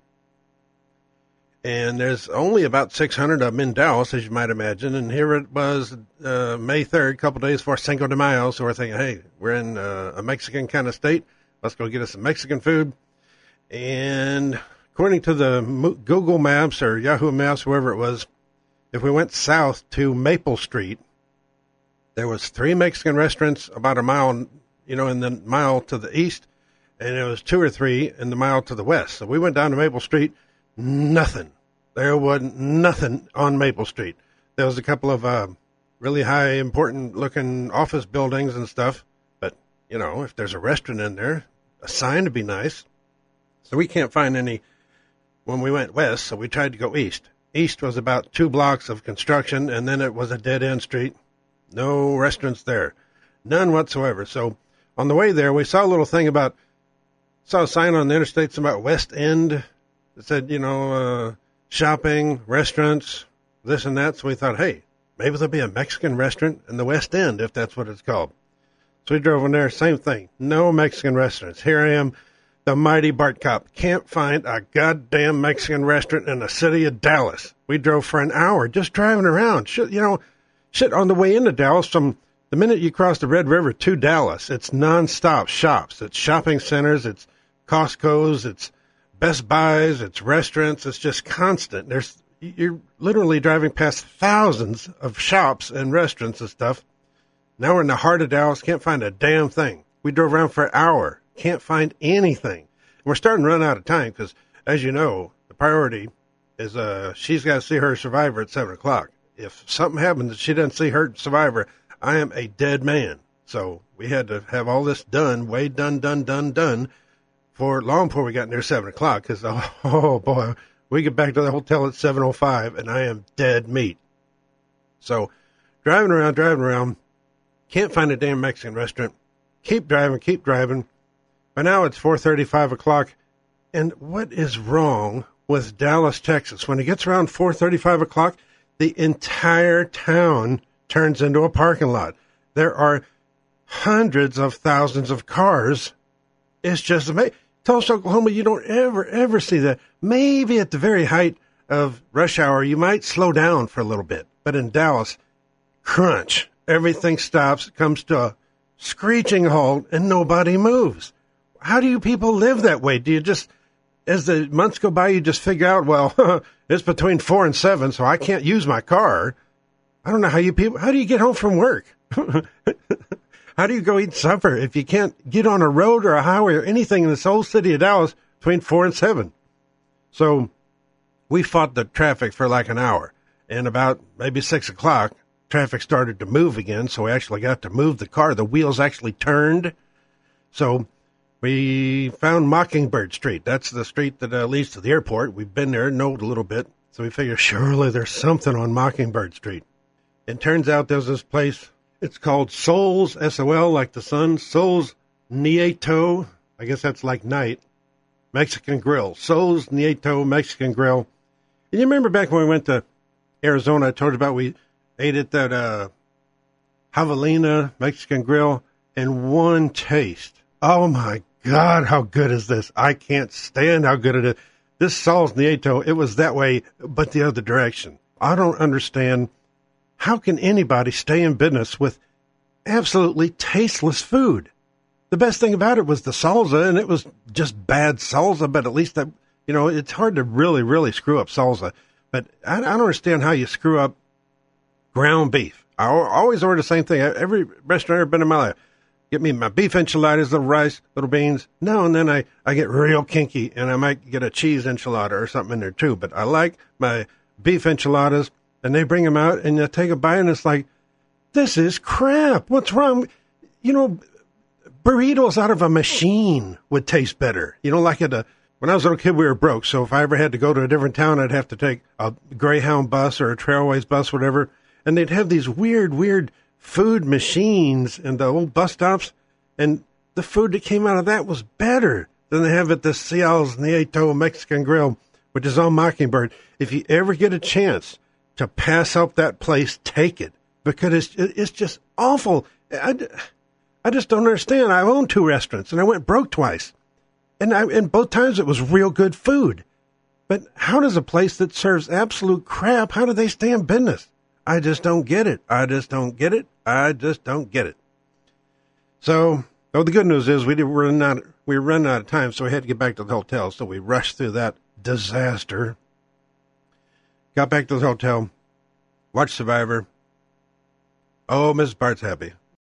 [SPEAKER 7] And there's only about six hundred of them in Dallas, as you might imagine. And here it was uh, May third, a couple days before Cinco de Mayo. So we're thinking, hey, we're in uh, a Mexican kind of state. Let's go get us some Mexican food. And according to the Google Maps or Yahoo Maps, whoever it was, if we went south to Maple Street, there was three Mexican restaurants about a mile, you know, in the mile to the east. And there was two or three in the mile to the west. So we went down to Maple Street. Nothing. There wasn't nothing on Maple Street. There was a couple of uh, really high, important-looking office buildings and stuff. But, you know, if there's a restaurant in there, a sign would be nice. So we can't find any when we went west, so we tried to go east. East was about two blocks of construction, and then it was a dead-end street. No restaurants there. None whatsoever. So on the way there, we saw a little thing about, saw a sign on the interstates about West End. It said, you know, uh, shopping, restaurants, this and that. So we thought, hey, maybe there'll be a Mexican restaurant in the West End, if that's what it's called. So we drove in there, same thing. No Mexican restaurants. Here I am, the mighty Bart Cop. Can't find a goddamn Mexican restaurant in the city of Dallas. We drove for an hour just driving around. Should, you know, Shit, on the way into Dallas, from the minute you cross the Red River to Dallas, it's nonstop shops. It's shopping centers, it's Costco's, it's Best Buys, it's restaurants. It's just constant. There's You're literally driving past thousands of shops and restaurants and stuff. Now we're in the heart of Dallas, can't find a damn thing. We drove around for an hour, can't find anything. We're starting to run out of time because, as you know, the priority is uh, she's got to see her survivor at seven o'clock. If something happens and she doesn't see her survivor, I am a dead man. So we had to have all this done, way done, done, done, done, for long before we got near seven o'clock because, oh, oh, boy, we get back to the hotel at seven oh five and I am dead meat. So driving around, driving around, can't find a damn Mexican restaurant. Keep driving, keep driving. By now it's four thirty, five o'clock. And what is wrong with Dallas, Texas? When it gets around four thirty, five o'clock, the entire town turns into a parking lot. There are hundreds of thousands of cars. It's just amazing. Tulsa, Oklahoma, you don't ever, ever see that. Maybe at the very height of rush hour, you might slow down for a little bit. But in Dallas, crunch. Everything stops, comes to a screeching halt, and nobody moves. How do you people live that way? Do you just, as the months go by, you just figure out, well, it's between four and seven, so I can't use my car. I don't know how you people, how do you get home from work? How do you go eat supper if you can't get on a road or a highway or anything in this whole city of Dallas between four and seven? So we fought the traffic for like an hour. And about maybe six o'clock, traffic started to move again. So we actually got to move the car. The wheels actually turned. So we found Mockingbird Street. That's the street that uh, leads to the airport. We've been there, know it a little bit. So we figured surely there's something on Mockingbird Street. It turns out there's this place. It's called Sol's, S O L, like the sun. Sol's Nieto. I guess that's like night. Mexican Grill. Sol's Nieto Mexican Grill. And you remember back when we went to Arizona, I told you about we ate at that uh, Javelina Mexican Grill, and one taste. Oh, my God, how good is this? I can't stand how good it is. This Sol's Nieto, it was that way, but the other direction. I don't understand. How can anybody stay in business with absolutely tasteless food? The best thing about it was the salsa, and it was just bad salsa, but at least, that, you know, it's hard to really, really screw up salsa. But I, I don't understand how you screw up ground beef. I always order the same thing. Every restaurant I've ever been in my life. Get me my beef enchiladas, little rice, little beans. Now and then I, I get real kinky, and I might get a cheese enchilada or something in there too. But I like my beef enchiladas. And they bring them out, and you take a bite, and it's like, this is crap. What's wrong? You know, burritos out of a machine would taste better. You know, like at a, when I was a little kid, we were broke. So if I ever had to go to a different town, I'd have to take a Greyhound bus or a Trailways bus, whatever. And they'd have these weird, weird food machines in the old bus stops. And the food that came out of that was better than they have at the Sol's Nieto Mexican Grill, which is on Mockingbird. If you ever get a chance to pass up that place, take it, because it's it's just awful. I, I just don't understand. I own two restaurants, and I went broke twice, and I, and both times it was real good food. But how does a place that serves absolute crap, how do they stay in business? I just don't get it. I just don't get it. I just don't get it. So, oh, the good news is we did run out. We were running out of time, so we had to get back to the hotel. So we rushed through that disaster. Got back to the hotel, watched Survivor. Oh, Missus Bart's happy.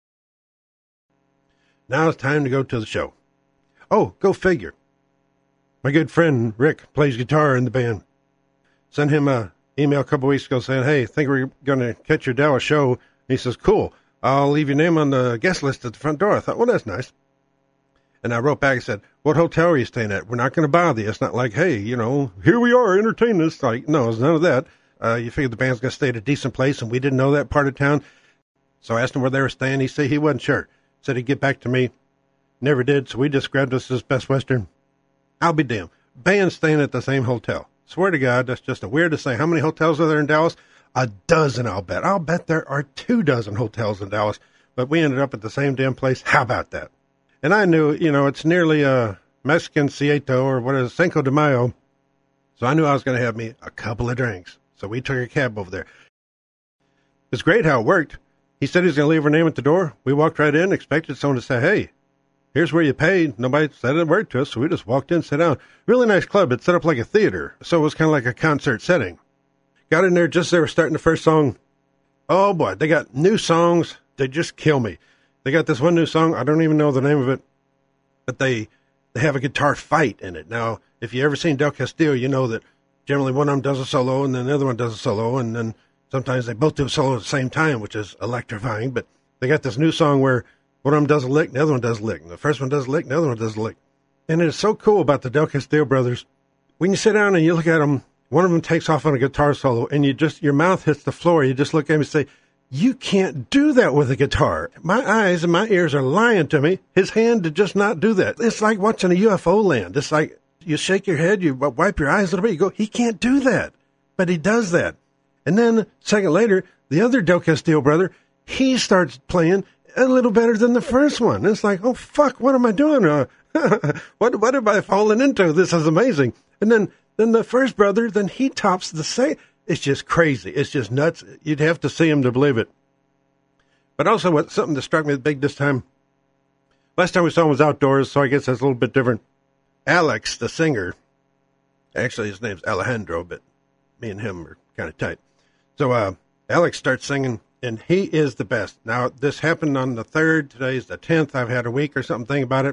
[SPEAKER 7] Now it's time to go to the show. Oh, go figure. My good friend Rick plays guitar in the band. Sent him an email a couple weeks ago saying, hey, think we're going to catch your Dallas show. And he says, cool. I'll leave your name on the guest list at the front door. I thought, well, that's nice. And I wrote back and said, what hotel are you staying at? We're not going to bother you. It's not like, hey, you know, here we are, entertain us. Like, no, it's none of that. Uh, you figured the band's going to stay at a decent place, and we didn't know that part of town. So I asked him where they were staying. He said he wasn't sure. Said he'd get back to me. Never did, so we just grabbed us this Best Western. I'll be damned. Band's staying at the same hotel. Swear to God, that's just a weird to say. How many hotels are there in Dallas? A dozen, I'll bet. I'll bet there are two dozen hotels in Dallas. But we ended up at the same damn place. How about that? And I knew, you know, it's nearly a Mexican Cieto, or what is it, Cinco de Mayo. So I knew I was going to have me a couple of drinks. So we took a cab over there. It's great how it worked. He said he was going to leave her name at the door. We walked right in, expected someone to say, hey, here's where you paid. Nobody said a word to us, so we just walked in, sat down. Really nice club. It's set up like a theater, so it was kind of like a concert setting. Got in there just as they were starting the first song. Oh, boy, they got new songs. They just kill me. They got this one new song. I don't even know the name of it, but they they have a guitar fight in it. Now, if you ever seen Del Castillo, you know that generally one of them does a solo and then the other one does a solo, and then sometimes they both do a solo at the same time, which is electrifying. But they got this new song where one of them does a lick, and the other one does a lick. And the first one does a lick, and the other one does a lick. And it is so cool about the Del Castillo brothers. When you sit down and you look at them, one of them takes off on a guitar solo, and you just, your mouth hits the floor. You just look at him and say, you can't do that with a guitar. My eyes and my ears are lying to me. His hand did just not do that. It's like watching a U F O land. It's like you shake your head, you wipe your eyes a little bit, you go, he can't do that. But he does that. And then a second later, the other Del Castillo brother, he starts playing a little better than the first one. It's like, oh, fuck, what am I doing? Uh, what what am I falling into? This is amazing. And then, then the first brother, then he tops the same. It's just crazy. It's just nuts. You'd have to see him to believe it. But also, what something that struck me big this time, last time we saw him was outdoors, so I guess that's a little bit different. Alex, the singer, actually his name's Alejandro, but me and him are kind of tight. So uh, Alex starts singing, and he is the best. Now, this happened on the third. Today's the tenth. I've had a week or something think about it.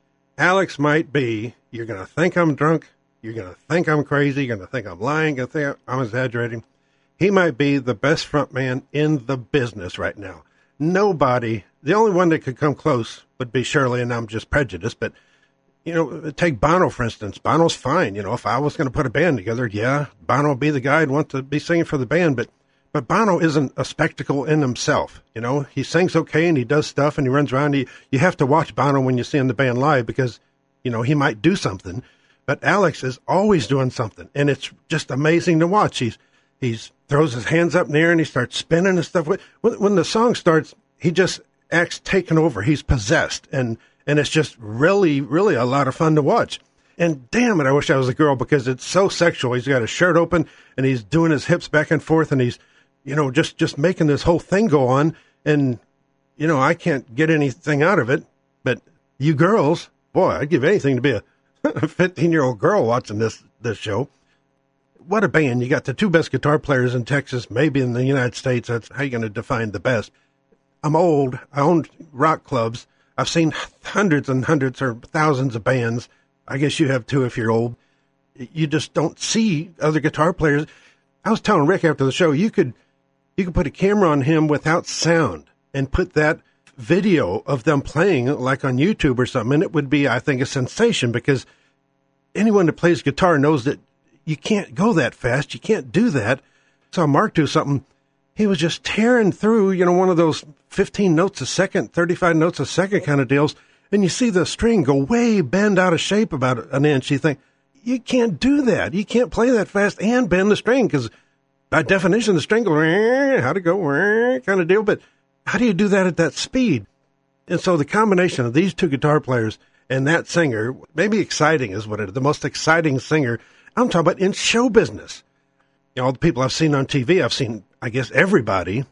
[SPEAKER 7] Alex might be, you're going to think I'm drunk. You're going to think I'm crazy. You're going to think I'm lying. You're going to think I'm exaggerating. He might be the best front man in the business right now. Nobody, the only one that could come close would be Shirley, and I'm just prejudiced. But, you know, take Bono, for instance. Bono's fine. You know, if I was going to put a band together, yeah, Bono would be the guy I'd want to be singing for the band. But, but Bono isn't a spectacle in himself. You know, he sings okay and he does stuff and he runs around. He, you have to watch Bono when you see him the band live because, you know, he might do something. But Alex is always doing something, and it's just amazing to watch. He's he's throws his hands up in the air and he starts spinning and stuff. When, when the song starts, he just acts taken over. He's possessed, and and it's just really, really a lot of fun to watch. And damn it, I wish I was a girl because it's so sexual. He's got his shirt open and he's doing his hips back and forth, and he's, you know, just just making this whole thing go on. And you know, I can't get anything out of it, but you girls, boy, I'd give anything to be a a fifteen-year-old girl watching this this show. What a band. You got the two best guitar players in Texas, maybe in the United States. That's how you're going to define the best. I'm old. I own rock clubs. I've seen hundreds and hundreds or thousands of bands. I guess you have too if you're old. You just don't see other guitar players. I was telling Rick after the show, you could you could put a camera on him without sound and put that video of them playing like on YouTube or something, and it would be, I think, a sensation because anyone that plays guitar knows that you can't go that fast. You can't do that. Saw Mark do something. He was just tearing through, you know, one of those fifteen notes a second, thirty-five notes a second kind of deals, and you see the string go way bend out of shape about an inch. You think, you can't do that. You can't play that fast and bend the string because by definition the string goes, how'd it go, kind of deal, but how do you do that at that speed? And so the combination of these two guitar players and that singer, maybe exciting is what it is, the most exciting singer, I'm talking about in show business. You know, all the people I've seen on T V, I've seen, I guess, everybody,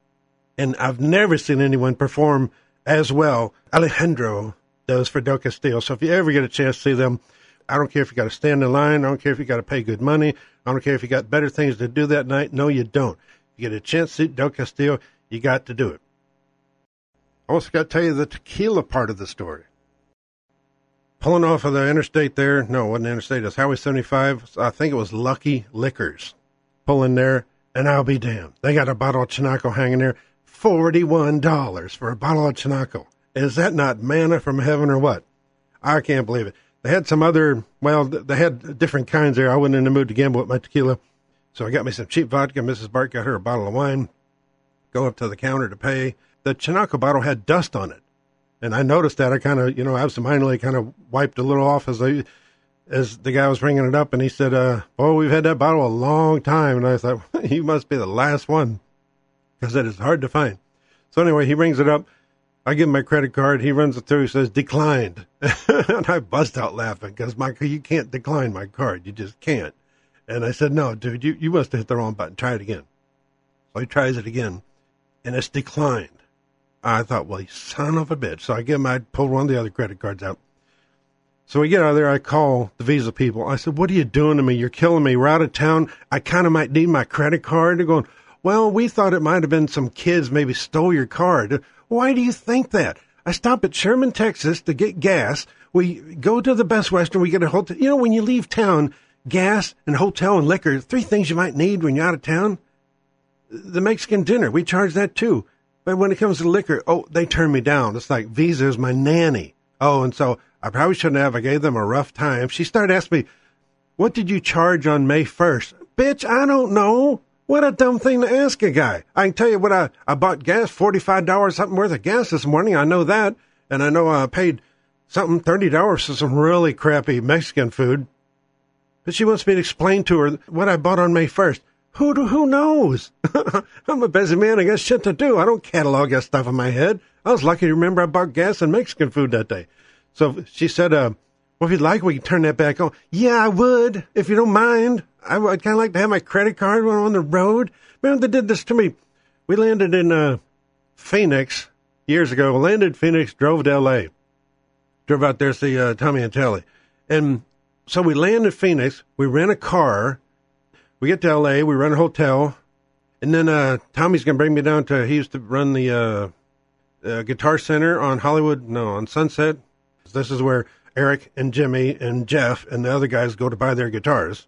[SPEAKER 7] and I've never seen anyone perform as well Alejandro does for Del Castillo. So if you ever get a chance to see them, I don't care if you got to stand in line, I don't care if you got to pay good money, I don't care if you got better things to do that night. No, you don't. You get a chance to see Del Castillo, you got to do it. I also got to tell you the tequila part of the story. Pulling off of the interstate there, no, it wasn't the interstate, it was Highway seventy-five. I think it was Lucky Liquors. Pull in there, and I'll be damned. They got a bottle of Chinaco hanging there, forty-one dollars for a bottle of Chinaco. Is that not manna from heaven or what? I can't believe it. They had some other, well, they had different kinds there. I wasn't in the mood to gamble with my tequila, so I got me some cheap vodka. Missus Bart got her a bottle of wine. Go up to the counter to pay. The Chinaco bottle had dust on it. And I noticed that. I kind of, you know, absentmindedly kind of wiped a little off as I, as the guy was ringing it up. And he said, uh, oh, we've had that bottle a long time. And I thought, you must be the last one because it is hard to find. So anyway, he rings it up. I give him my credit card. He runs it through. He says, declined. And I bust out laughing because my, you can't decline my card. You just can't. And I said, no, dude, you, you must have hit the wrong button. Try it again. So he tries it again. and it's declined. I thought, well, you son of a bitch. So I give him, I pulled one of the other credit cards out. So we get out of there, I call the Visa people. I said, what are you doing to me? You're killing me. We're out of town. I kind of might need my credit card. They're going, well, we thought it might have been some kids maybe stole your card. Why do you think that? I stop at Sherman, Texas to get gas. We go to the Best Western. We get a hotel. You know, when you leave town, gas and hotel and liquor, three things you might need when you're out of town. The Mexican dinner, we charge that too. But when it comes to liquor, oh, they turn me down. It's like Visa is my nanny. Oh, and so I probably shouldn't have. I gave them a rough time. She started asking me, what did you charge on May first? Bitch, I don't know. What a dumb thing to ask a guy. I can tell you what, I, I bought gas, forty-five dollars something worth of gas this morning. I know that. And I know I paid something, thirty dollars for some really crappy Mexican food. But she wants me to explain to her what I bought on May first. Who do, who knows? I'm a busy man. I got shit to do. I don't catalog that stuff in my head. I was lucky to remember I bought gas and Mexican food that day. So she said, uh, well, if you'd like, we can turn that back on. Yeah, I would, if you don't mind. I would kind of like to have my credit card when I'm on the road. Man, they did this to me. We landed in uh, Phoenix years ago. Landed in Phoenix, drove to L A. Drove out there to see uh, Tommy and Telly. And so we land in Phoenix. We rent a car. We get to L A, we run a hotel, and then uh, Tommy's going to bring me down to, he used to run the uh, uh, Guitar Center on Hollywood, no, on Sunset. This is where Eric and Jimmy and Jeff and the other guys go to buy their guitars.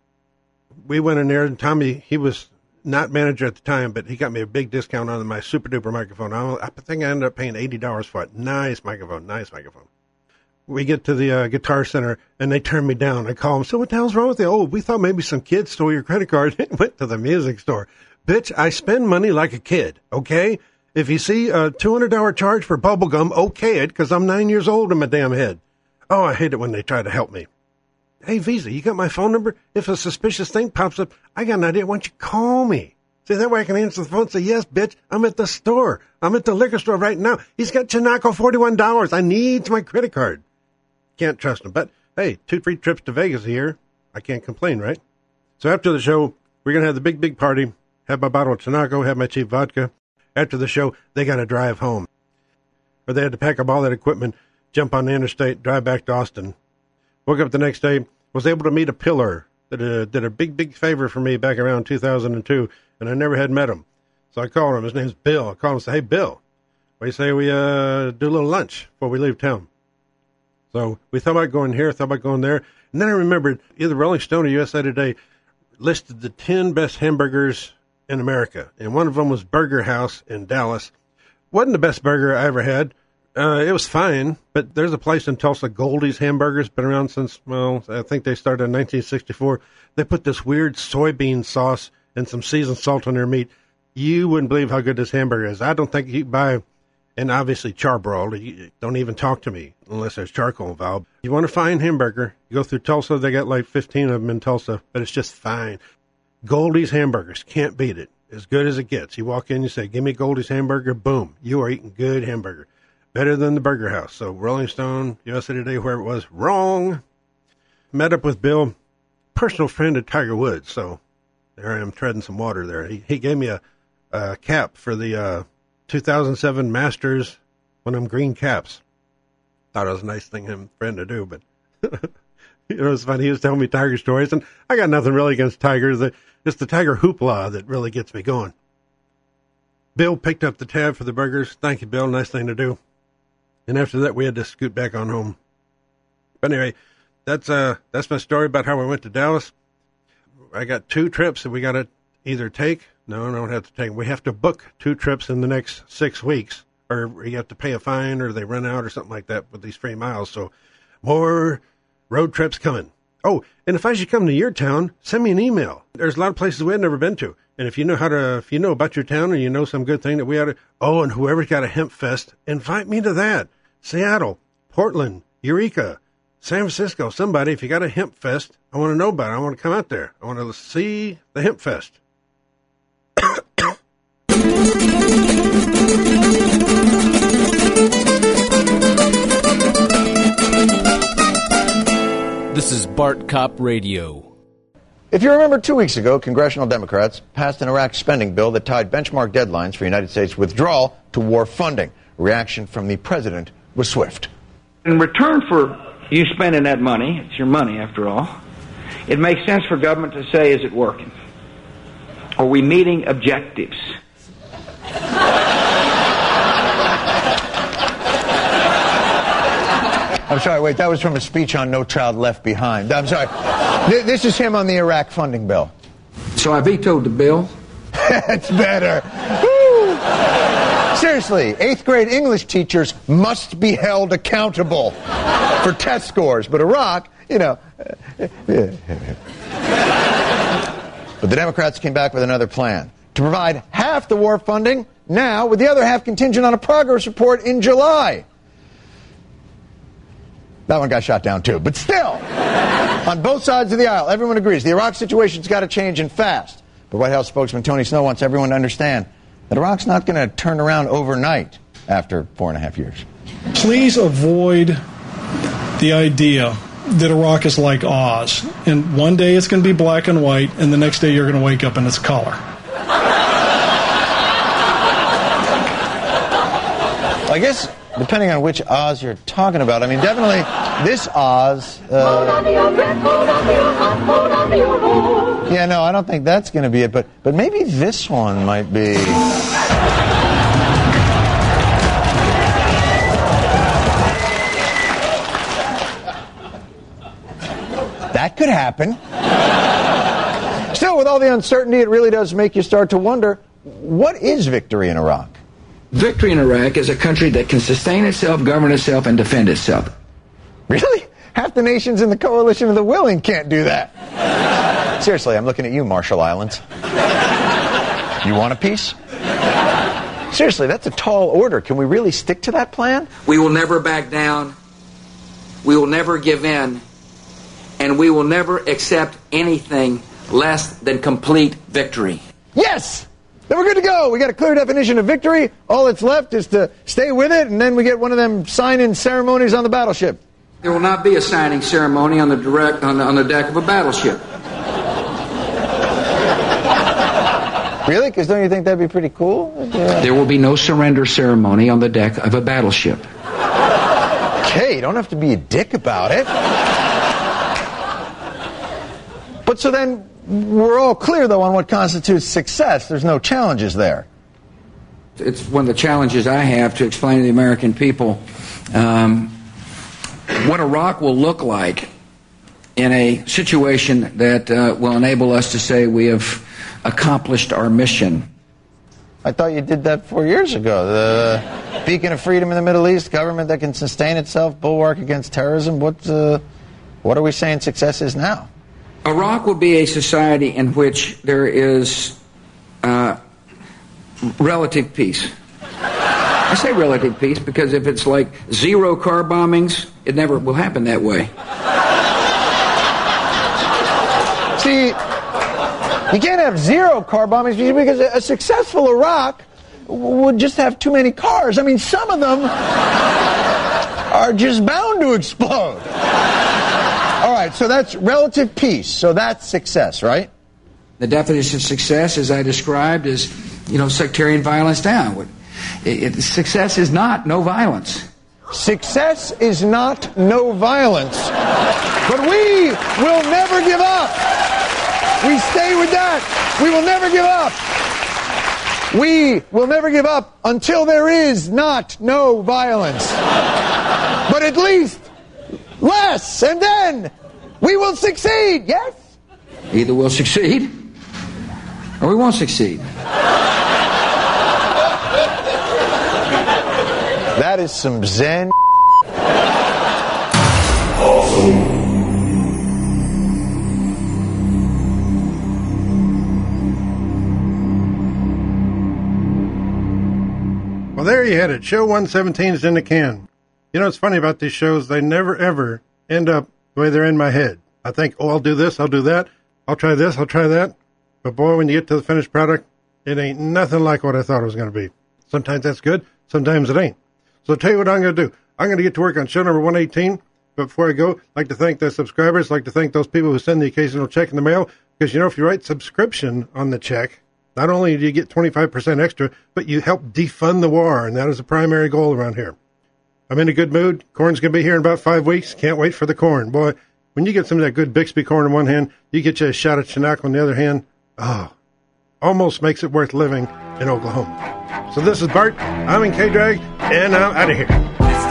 [SPEAKER 7] We went in there, and Tommy, he was not manager at the time, but he got me a big discount on my super duper microphone. I, I think I ended up paying eighty dollars for it. Nice microphone, nice microphone. We get to the uh, Guitar Center, and they turn me down. I call them, so what the hell's wrong with you? Oh, we thought maybe some kid stole your credit card and went to the music store. Bitch, I spend money like a kid, okay? If you see a two hundred dollars charge for bubble gum, okay it, because I'm nine years old in my damn head. Oh, I hate it when they try to help me. Hey, Visa, you got my phone number? If a suspicious thing pops up, I got an idea. Why don't you call me? See, that way I can answer the phone and say, yes, bitch, I'm at the store. I'm at the liquor store right now. He's got Chinaco forty-one dollars. I need my credit card. Can't trust him. But, hey, two free trips to Vegas here. I can't complain, right? So after the show, we're going to have the big, big party, have my bottle of Chinaco, have my cheap vodka. After the show, they got to drive home. Or they had to pack up all that equipment, jump on the interstate, drive back to Austin. Woke up the next day, was able to meet a pillar that uh, did a big, big favor for me back around two thousand two, and I never had met him. So I called him. His name's Bill. I called him and said, hey, Bill, what do you say we uh, do a little lunch before we leave town? So we thought about going here, thought about going there. And then I remembered either Rolling Stone or U S A Today listed the ten best hamburgers in America. And one of them was Burger House in Dallas. Wasn't the best burger I ever had. Uh, it was fine, but there's a place in Tulsa, Goldie's Hamburgers, been around since, well, I think they started in nineteen sixty-four. They put this weird soybean sauce and some seasoned salt on their meat. You wouldn't believe how good this hamburger is. I don't think you can buy... And obviously charbroiled. You don't even talk to me unless there's charcoal involved. You want a fine hamburger, you go through Tulsa. They got like fifteen of them in Tulsa, but it's just fine. Goldie's Hamburgers, can't beat it. As good as it gets. You walk in, you say, give me Goldie's Hamburger, boom. You are eating good hamburger. Better than the Burger House. So Rolling Stone, U S A Today, where it was, wrong. Met up with Bill, personal friend of Tiger Woods. So there I am treading some water there. He, he gave me a, a cap for the... Uh, two thousand seven Masters, one of them green caps. Thought it was a nice thing him friend to do, but you know, it's funny. He was telling me Tiger stories, and I got nothing really against Tigers. It's the Tiger hoopla that really gets me going. Bill picked up the tab for the burgers. Thank you, Bill. Nice thing to do. And after that, we had to scoot back on home. But anyway, that's uh that's my story about how we went to Dallas. I got two trips that we got to either take. No, I don't have to take. We have to book two trips in the next six weeks, or you have to pay a fine, or they run out, or something like that with these free miles. So, more road trips coming. Oh, and if I should come to your town, send me an email. There's a lot of places we've never been to, and if you know how to, if you know about your town, or you know some good thing that we ought to. Oh, and whoever's got a hemp fest, invite me to that. Seattle, Portland, Eureka, San Francisco. Somebody, if you got a hemp fest, I want to know about it. I want to come out there. I want to see the hemp fest.
[SPEAKER 14] This is Bart Cop Radio. If you remember, two weeks ago, congressional Democrats passed an Iraq spending bill that tied benchmark deadlines for United States withdrawal to war funding. Reaction from the president was swift.
[SPEAKER 15] In return for you spending that money, it's your money after all, it makes sense for government to say, is it working? Are we meeting objectives?
[SPEAKER 14] I'm sorry, wait, that was from a speech on No Child Left Behind. I'm sorry. This is him on the Iraq funding bill.
[SPEAKER 15] So I vetoed the bill.
[SPEAKER 14] That's better. Woo. Seriously, eighth grade English teachers must be held accountable for test scores. But Iraq, you know. But the Democrats came back with another plan to provide half the war funding now, with the other half contingent on a progress report in July. That one got shot down too. But still, on both sides of the aisle, everyone agrees the Iraq situation's got to change and fast. But White House spokesman Tony Snow wants everyone to understand that Iraq's not going to turn around overnight after four and a half years.
[SPEAKER 16] Please avoid the idea that Iraq is like Oz. And one day it's going to be black and white, and the next day you're going to wake up and it's color.
[SPEAKER 14] I guess, depending on which Oz you're talking about, I mean, definitely this Oz. Uh, yeah, no, I don't think that's going to be it, but but maybe this one might be. That could happen. Still, with all the uncertainty, it really does make you start to wonder, what is victory in Iraq?
[SPEAKER 15] Victory in Iraq is a country that can sustain itself, govern itself, and defend itself.
[SPEAKER 14] Really? Half the nations in the coalition of the willing can't do that. Seriously, I'm looking at you, Marshall Islands. You want a peace? Seriously, that's a tall order. Can we really stick to that plan?
[SPEAKER 15] We will never back down. We will never give in. And we will never accept anything less than complete victory.
[SPEAKER 14] Yes! Then we're good to go. We got a clear definition of victory. All that's left is to stay with it, and then we get one of them sign-in ceremonies on the battleship.
[SPEAKER 15] There will not be a signing ceremony on the direct on the, on the deck of a battleship.
[SPEAKER 14] Really? Because don't you think that'd be pretty cool? Yeah.
[SPEAKER 15] There will be no surrender ceremony on the deck of a battleship.
[SPEAKER 14] Okay, you don't have to be a dick about it. But so then, we're all clear, though, on what constitutes success. There's no challenges there.
[SPEAKER 15] It's one of the challenges I have to explain to the American people um, what Iraq will look like in a situation that uh, will enable us to say we have accomplished our mission.
[SPEAKER 14] I thought you did that four years ago. The beacon of freedom in the Middle East, government that can sustain itself, bulwark against terrorism. What, uh, what are we saying success is now?
[SPEAKER 15] Iraq will be a society in which there is uh, relative peace. I say relative peace because if it's like zero car bombings, it never will happen that way.
[SPEAKER 14] See, you can't have zero car bombings because a successful Iraq would just have too many cars. I mean, some of them are just bound to explode. All right, so that's relative peace. So that's success, right?
[SPEAKER 15] The definition of success, as I described, is, you know, sectarian violence down. It, it, success is not no violence.
[SPEAKER 14] Success is not no violence. But we will never give up. We stay with that. We will never give up. We will never give up until there is not no violence. But at least less, and then we will succeed, yes?
[SPEAKER 15] Either we'll succeed, or we won't succeed.
[SPEAKER 14] That is some Zen.
[SPEAKER 7] Well, there you had it. Show one seventeen is in the can. You know, it's funny about these shows. They never, ever end up the way they're in my head. I think, oh, I'll do this, I'll do that. I'll try this, I'll try that. But boy, when you get to the finished product, it ain't nothing like what I thought it was going to be. Sometimes that's good, sometimes it ain't. So I'll tell you what I'm going to do. I'm going to get to work on show number one eighteen. But before I go, I'd like to thank the subscribers. I'd like to thank those people who send the occasional check in the mail. Because, you know, if you write subscription on the check, not only do you get twenty-five percent extra, but you help defund the war, and that is the primary goal around here. I'm in a good mood. Corn's going to be here in about five weeks. Can't wait for the corn. Boy, when you get some of that good Bixby corn in one hand, you get you a shot of Chinook on the other hand. Oh, almost makes it worth living in Oklahoma. So this is Bart. I'm in K-Drag, and I'm out of here.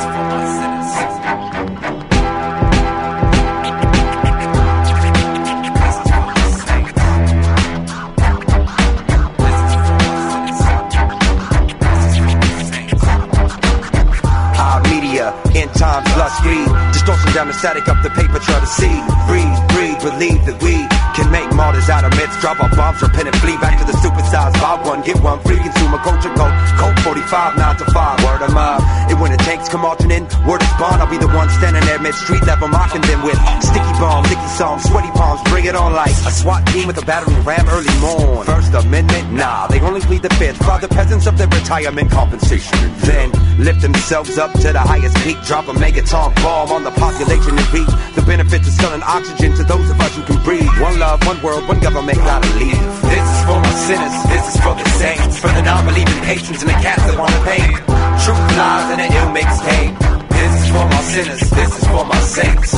[SPEAKER 17] In times, lust, greed, distortion down the static up the paper, try to see, breathe, breathe, believe that we can make martyrs out of myths, drop our bombs, repent and flee back to the supersized buy one, get one free, consumer culture code, code forty-five, nine to five, word of mouth, and when the tanks come marching in, word is bond, I'll be the one standing there mid-street level, mocking them with sticky bombs, sticky songs, sweaty palms, bring it on like a SWAT team with a battering ram early morn, First Amendment, nah, they only plead the fifth, rob the peasants of their retirement compensation, then lift themselves up to the highest peak, drop a megaton bomb on the population and reap the benefits of selling oxygen to those of us who can breathe. One love, one world, one government, gotta leave. This is for my sinners, this is for the saints, for the non-believing patrons and the cats that wanna paint truth lies in an ill mixtape. This is for my sinners, this is for my saints.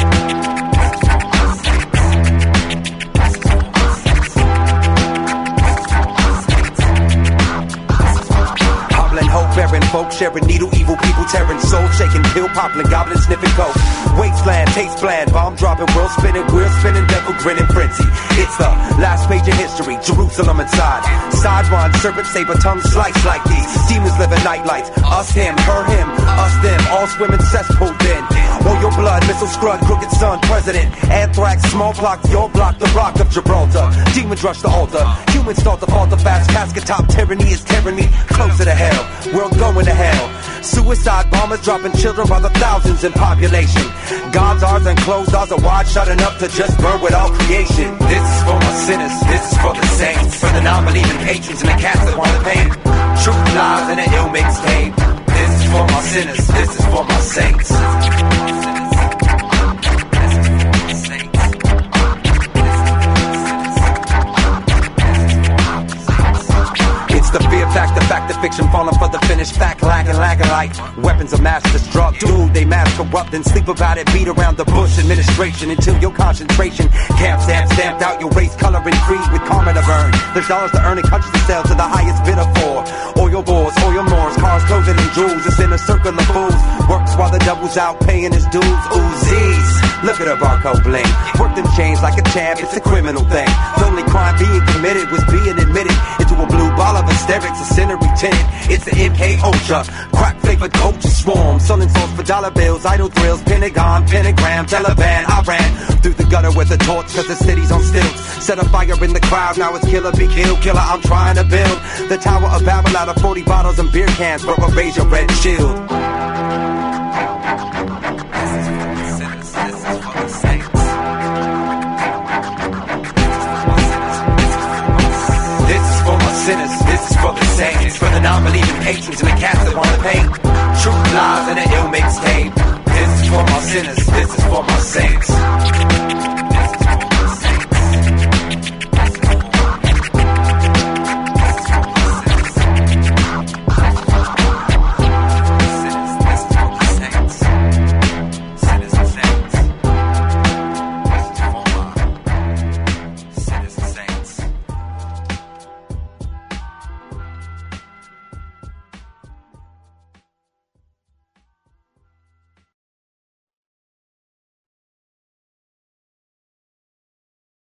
[SPEAKER 17] Hope bearing folks sharing needle, evil people tearing soul, shaking, pill popping, goblin sniffing coke. Wasteland, taste bland, bomb dropping, world spinning, we're spinning, devil grinning frenzy. It's the last page of history, Jerusalem inside. Sidewind, serpent, saber tongue, slice like these. Demons living night lights, us him, her him, us them, all swimming cesspool then. All your blood, missile scrud, crooked sun, president. Anthrax, smallpox, your block, the rock of Gibraltar. Demons rush the altar, humans start to falter fast. Casket top tyranny is tearing me closer to hell. World going to hell. Suicide bombers dropping children by the thousands in population. God's ours and closed ours are wide shut enough to just burn with all creation. This is for my sinners, this is for the saints, for the non-believing patrons and the cats that want to paint truth lies in an ill mixtape. This is for my sinners, this is for my saints. It's the fear factor, fact of fiction, falling for the finished fact, lagging, lagging like weapons of mass destruct. Dude, they mass corrupt and sleep about it, beat around the Bush administration until your concentration camp stamp stamped out your race, color, and creed with karma to burn. There's dollars to earn and countries to sell to the highest bidder for oil bores, oil moors, cars, clothing, and jewels. It's in a circle of fools, works while the devil's out paying his dues. Uzis, look at her barcode bling, work them chains like a champ, it's a criminal thing. The only crime being committed was being admitted into a blue ball of hysterics, a sinner tenant. It's the M K Ultra, crack flavored culture swarm, selling souls for dollar bills, idle thrills, Pentagon, pentagram, Taliban. I ran through the gutter with a torch cause the city's on stilts. Set a fire in the crowd, now it's killer be killed. Killer, I'm trying to build the Tower of Babel out of forty bottles and beer cans. Bro, raise your red shield. Sinners, this is for the saints, for the non-believing patrons and the cats that want